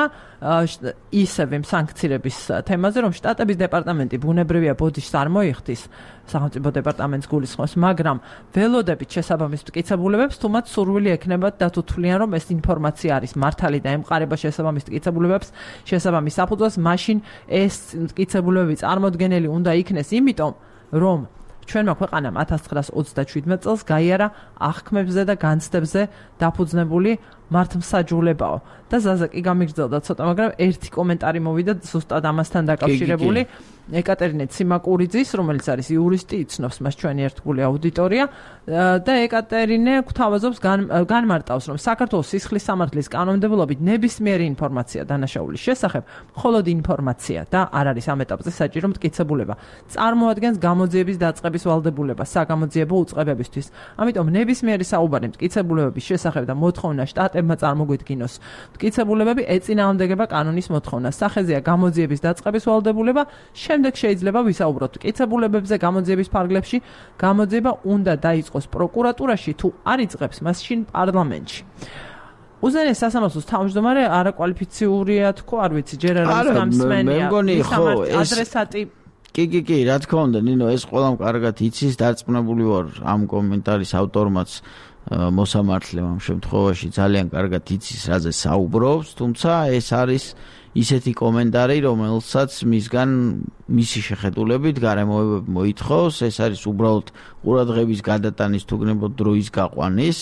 ისევე სანქციების თემაზე, რომ შტატების დეპარტამენტი ბუნებრივია ბოდიშს არ მოიხდის, სახელმწიფო დეპარტამენტს გულისხმობს, მაგრამ ველოდებით შესაბამის მტკიცებულებებს თუმცა სურვილი ექნებათ დათუთვლიან, რომ ეს ინფორმაცია არის მართალი და ემყარება შესაბამის მტკიცებულებებს, შესაბამის საფუძველს, მაშინ ეს მტკიცებულებები წარმოდგენელი უნდა იქნეს, იმიტომ რომ ჩვენმა ქვეყანამ ათას ცხრაას ოცდაშვიდმეტ წელს გაიარა აღქმებზე და განცდებზე დაფუძნებული მართლმსაჯულებაო და ზაზა კი გამიგრძელდა ცოტა, მაგრამ ერთი კომენტარი მოვიდა ზუსტად ამასთან დაკავშირებული ეკატერინე ციმაკურიძის, რომელიც არის იურისტი, იცნობს მას ჩვენი ერთგული აუდიტორია და ეკატერინე გვთავაზობს განმარტავს, რომ საქართველოს სისხლის სამართლის კანონმდებლობით ნებისმიერი ინფორმაცია დანაშაულის შესახებ, მხოლოდ ინფორმაცია და არ არის ამ ეტაპზე საჭირო მტკიცებულება. წარმოადგენს გამოძიების დაწყების ვალდებულებას საგამოძიებო უწყებებისთვის. ამიტომ ნებისმიერი საუბარი მტკიცებულებების შესახებ და მოთხოვნა შტატებმა წარმოგვიდგინოს მტკიცებულებები ეწინააღმდეგება კანონის მოთხოვნას. სახეზეა გამოძიების დაწყების ვალდებულება. შემდეგ შეიძლება ვისაუბროთ მტკიცებულებებზე გამოძიების ფარგლებში. გამოძიება უნდა დაიწყოს პროკურატურაში, თუ არ იწყებს, მაშინ პარლამენტში. უზენაეს სასამართლოს თავმჯდომარე არაკვალიფიციურია თქო, არ ვიცი, ჯერ არ არის გამსმენია. ადრესატი კი, კი, კი, რა თქმა უნდა, ნინო, ეს ყველამ კარგად იცის, დარწმუნებული ვარ ამ კომენტარის ავტორმაც მოსამართლემ ამ შემთხვევაში ძალიან კარგად იცის, რაზე საუბრობს, თუმცა ეს არის ისეთი კომენტარი, რომელსაც მისგან მისი შეხედულებით გარემოებები მოითხოვს, ეს არის უბრალოდ ყურადღების გადატანის თუ გნებოდ დროის გაყვანის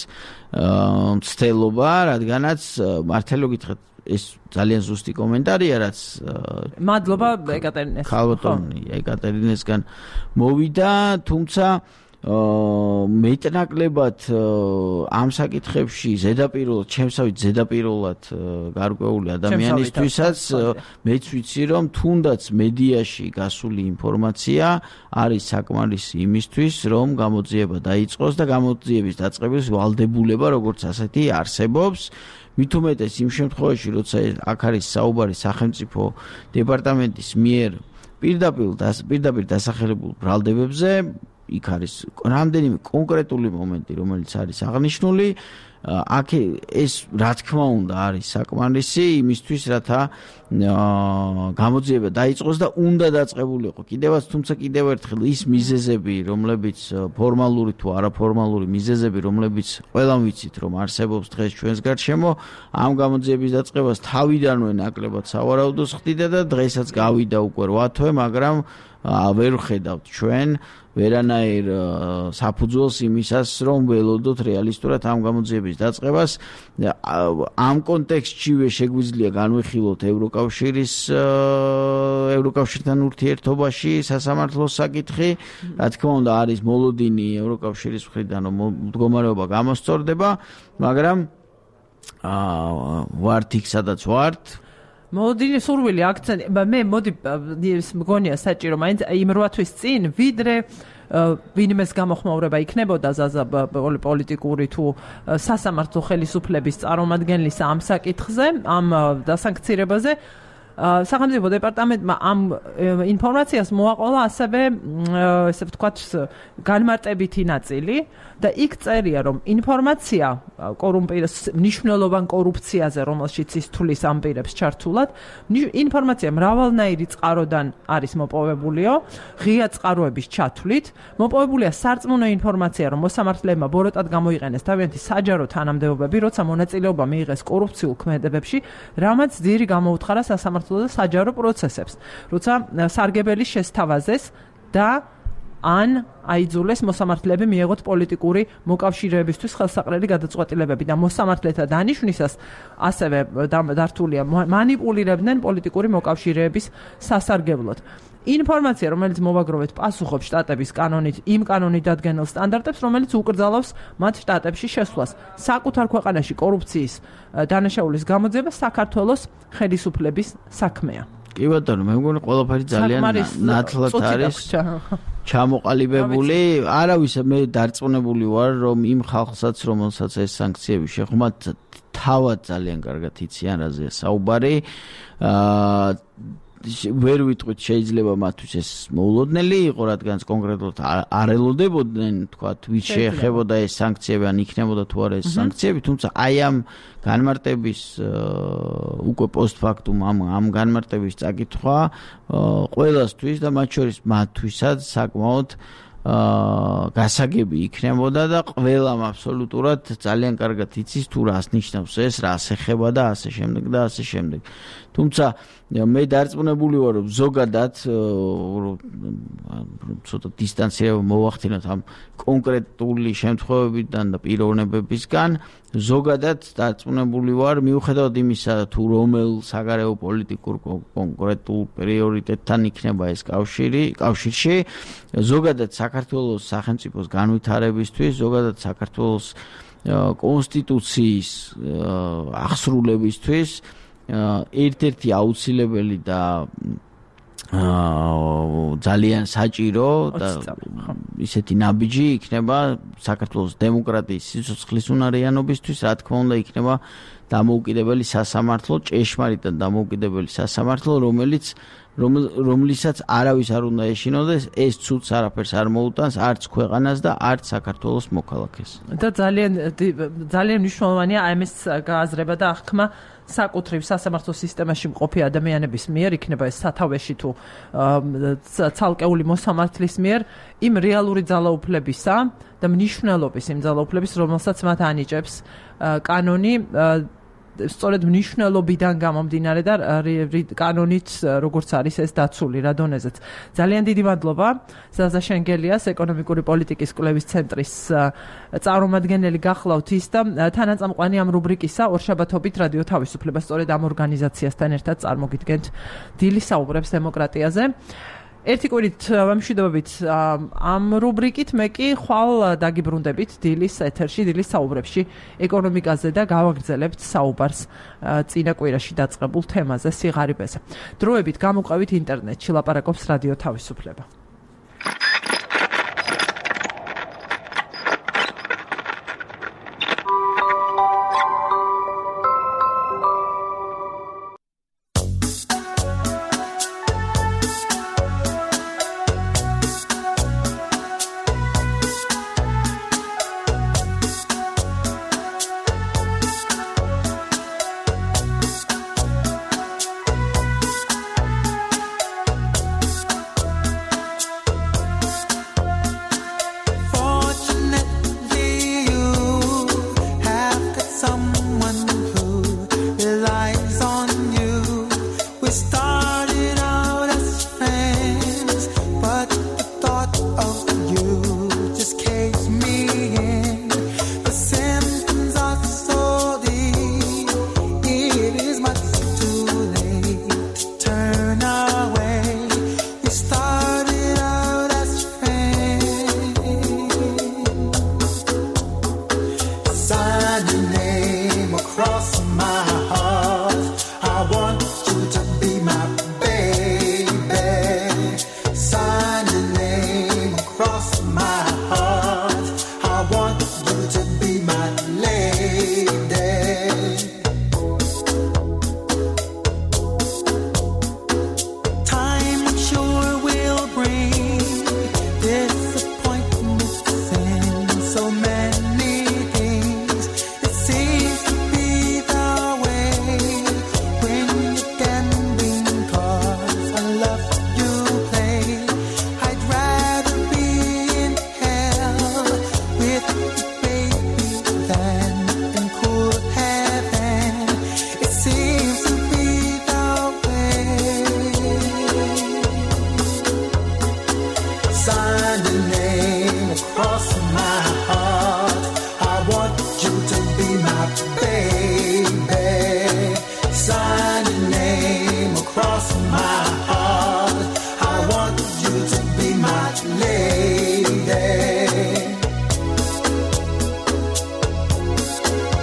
მცდელობა, რადგანაც მართლა გითხრათ ეს ძალიან ზუსტი კომენტარია, რაც მადლობა ეკატერინეს. ქალბატონი ეკატერინესგან მოვიდა, თუმცა მეტნაკლებად ამ საკითხებში ზედაპირულად, ჩემსავით ზედაპირულად გარკვეული ადამიანისთვისაც მეც ვიცი, რომ თუნდაც მედიაში გასული ინფორმაცია არის საკმარისი იმისთვის, რომ გამოძიება დაიწყოს და გამოძიების დაწყების ვალდებულება როგორც ასეთი არსებობს. მით უმეტეს იმ შემთხვევაში, როცა აქ არის საუბარი სახელმწიფო დეპარტამენტის მიერ პირდაპირ პირდაპირ დასახელებულ ბრალდებებზე, იქ არის რამდენიმე კონკრეტული მომენტი, რომელიც არის აღნიშნული, აქ ეს რა თქმა უნდა არის საკმარისი იმისთვის, რათა გამოძიება დაიწყოს და უნდა დაწყებულიყო. კიდევაც, თუმცა კიდევ ერთხელ ის მიზეზები, რომლებიც ფორმალური თუ არაფორმალური მიზეზები, რომლებიც ყველამ ვიცით, რომ არსებობს დღეს ჩვენს გარშემო, ამ გამოძიების დაწყებას თავიდანვე ნაკლებად სავარაუდოს ხდიდა და დღესაც გავიდა უკვე რვა თვე, მაგრამ ვერ ვხედავთ ჩვენ ვერანაირ საფუძველს იმისას, რომ ველოდოთ რეალისტურად ამ გამოძიების დაწყებას. ამ კონტექსტშივე შეგვიძლია განვიხილოთ ევროკავშირის ევროკავშირთან ურთიერთობაში სასამართლოს საკითხი. რა თქმა უნდა, არის მოლოდინი ევროკავშირის მხრიდან, რომ მდგომარეობა გამოსწორდება, მაგრამ ვართ იქ, სადაც ვართ. მოლოდინი სურვილი აქცენტი, მე მოდი მგონია საჭირო მაინც იმ რვა თვის წინ, ვიდრე ვინმეს გამოხმაურება იქნებოდა ზაზა პოლიტიკური თუ სასამართლო ხელისუფლების წარმომადგენლის ამ საკითხზე, ამ დასანქცირებაზე, სახელმწიფო დეპარტამენტმა ამ ინფორმაციას მოაყოლა ასევე, ესე ვთქვათ, განმარტებითი ნაწილი და იქ წერია, რომ ინფორმაცია კორუმპირებას მნიშვნელოვან კორუფციაზე, რომელშიც ის თulis ამ პირებს ჩართულად, ინფორმაცია მრავალნაირი წყაროდან არის მოპოვებულიო, ღია წყაროების ჩათვლით, მოპოვებულია სარწმუნო ინფორმაცია, რომ მოსამართლეებმა ბოროტად გამოიყენეს თავიანთი საჯარო თანამდებობები, როცა მონაწილეობა მიიღეს კორუფციულ ქმედებებში, რამაც ძირი გამოუთხარა სასამართლო და საჯარო პროცესებს, როცა სარგებელი შესთავაზეს და ან აიძულეს მოსამართლეები მიეღოთ პოლიტიკური მოკავშირეებისთვის ხელსაყრელი გადაწყვეტილებები და მოსამართლეთა დანიშვნისას ასევე დართულია მანიპულირებდნენ პოლიტიკური მოკავშირეების სასარგებლოდ. ინფორმაცია, რომელიც მოვაგროვეთ, პასუხობს შტატების კანონით, იმ კანონით დადგენილ სტანდარტებს, რომელიც უკრძალავს მათ შტატებში შესვლას. საკუთარ ქვეყანაში კორუფციის დანაშაულის გამოძიება საქართველოს ხელისუფლების საქმეა. კი ბატონო, მე მგონი ყველაფერი ძალიან ნათლად არის ჩამოყალიბებული. არავის მე დარწმუნებული ვარ, რომ იმ ხალხსაც, რომელსაც ეს სანქციები შეხმათ, თავად ძალიან კარგად იციან რაზეა საუბარი. აა ვერ ვიტყვით შეიძლება მათთვის ეს მოულოდნელი იყო, რადგან კონკრეტულად არ ელოდებოდნენ, თქვათ, ვის შეეხებოდა ეს სანქციები, ან იქნებოდა თუ არა ეს სანქციები, თუმცა აი ამ განმარტების უკვე პოსტფაქტუმ ამ ამ განმარტების წაკითხვა ყველასთვის და მათ შორის მათთვისაც საკმაოდ აა გასაგები იქნებოდა და ყველამ აბსოლუტურად ძალიან კარგად იცის თუ რას ნიშნავს ეს, რას ეხება და ასე შემდეგ და ასე შემდეგ. თუმცა მე დარწმუნებული ვარ, რომ ზოგადად ცოტა დისტანცირება მოვახდინოთ ამ კონკრეტული შემთხვევებიდან და პიროვნებებისგან, ზოგადად დარწმუნებული ვარ, მიუხედავად იმისა, თუ რომელ საგარეო პოლიტიკურ კონკრეტულ პრიორიტეტთან იქნება ეს კავშირი, კავშირში, ზოგადად საქართველოს სახელმწიფოს განვითარებისთვის, ზოგადად საქართველოს კონსტიტუციის აღსრულებისთვის ერთ-ერთი აუცილებელი და ძალიან საჭირო და ისეთი ნაბიჯი იქნება საქართველოს დემოკრატიის სიცოცხლის უნარიანობისთვის, რა თქმა უნდა, იქნება დამოუკიდებელი სასამართლო, ჭეშმარიტად დამოუკიდებელი სასამართლო, რომელიც რომლისაც არავის არ უნდა ეშინოდეს, ეს ცუდს არაფერს არ მოუტანს, არც ქვეყანას და არც საქართველოს მოქალაქეს. და ძალიან ძალიან მნიშვნელოვანია აი ეს გააზრება და აღქმა საკუთრივ სასამართლო სისტემაში მყოფი ადამიანების მიერ, იქნება ეს სათავეში თუ ცალკეული მოსამართლის მიერ, იმ რეალური ძალაუფლებისა და მნიშვნელობის იმ ძალაუფლების, რომელსაც მათ ანიჭებს კანონი, სწორედ მნიშვნელობიდან გამომდინარე და კანონით როგორც არის ეს დაცული რა დონეზეც. ძალიან დიდი მადლობა ზაზა შენგელიას, ეკონომიკური პოლიტიკის კვლევის ცენტრის წარმომადგენელი გახლავთ ის და თანაწამყვანი ამ რუბრიკისა ორშაბათობით რადიო თავისუფლება სწორედ ამ ორგანიზაციასთან ერთად წარმოგიდგენთ დილის საუბრებს დემოკრატიაზე. ერთი კვირით ვამშვიდობებით ამ რუბრიკით, მე კი ხვალ დაგიბრუნდებით დილის ეთერში, დილის საუბრებში ეკონომიკაზე და გავაგრძელებთ საუბარს წინა კვირაში დაწყებულ თემაზე, სიღარიბეზე. დროებით გამოყევით ინტერნეტში, ლაპარაკობს რადიო თავისუფლება.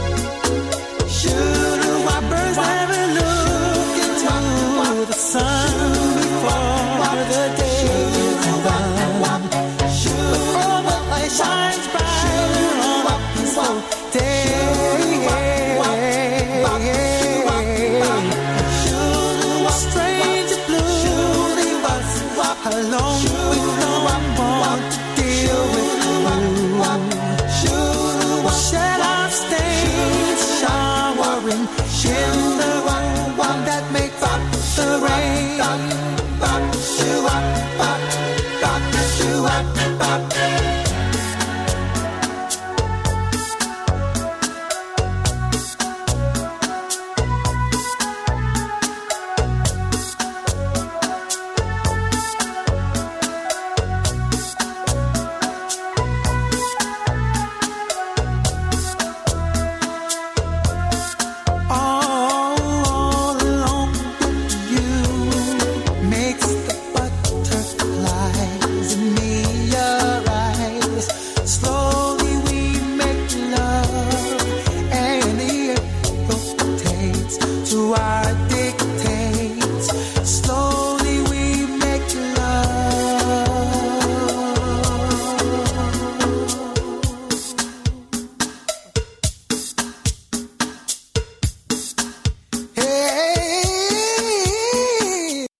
Sun alone with no one to deal with you. Or shall I stay showering in the one that makes up the rain?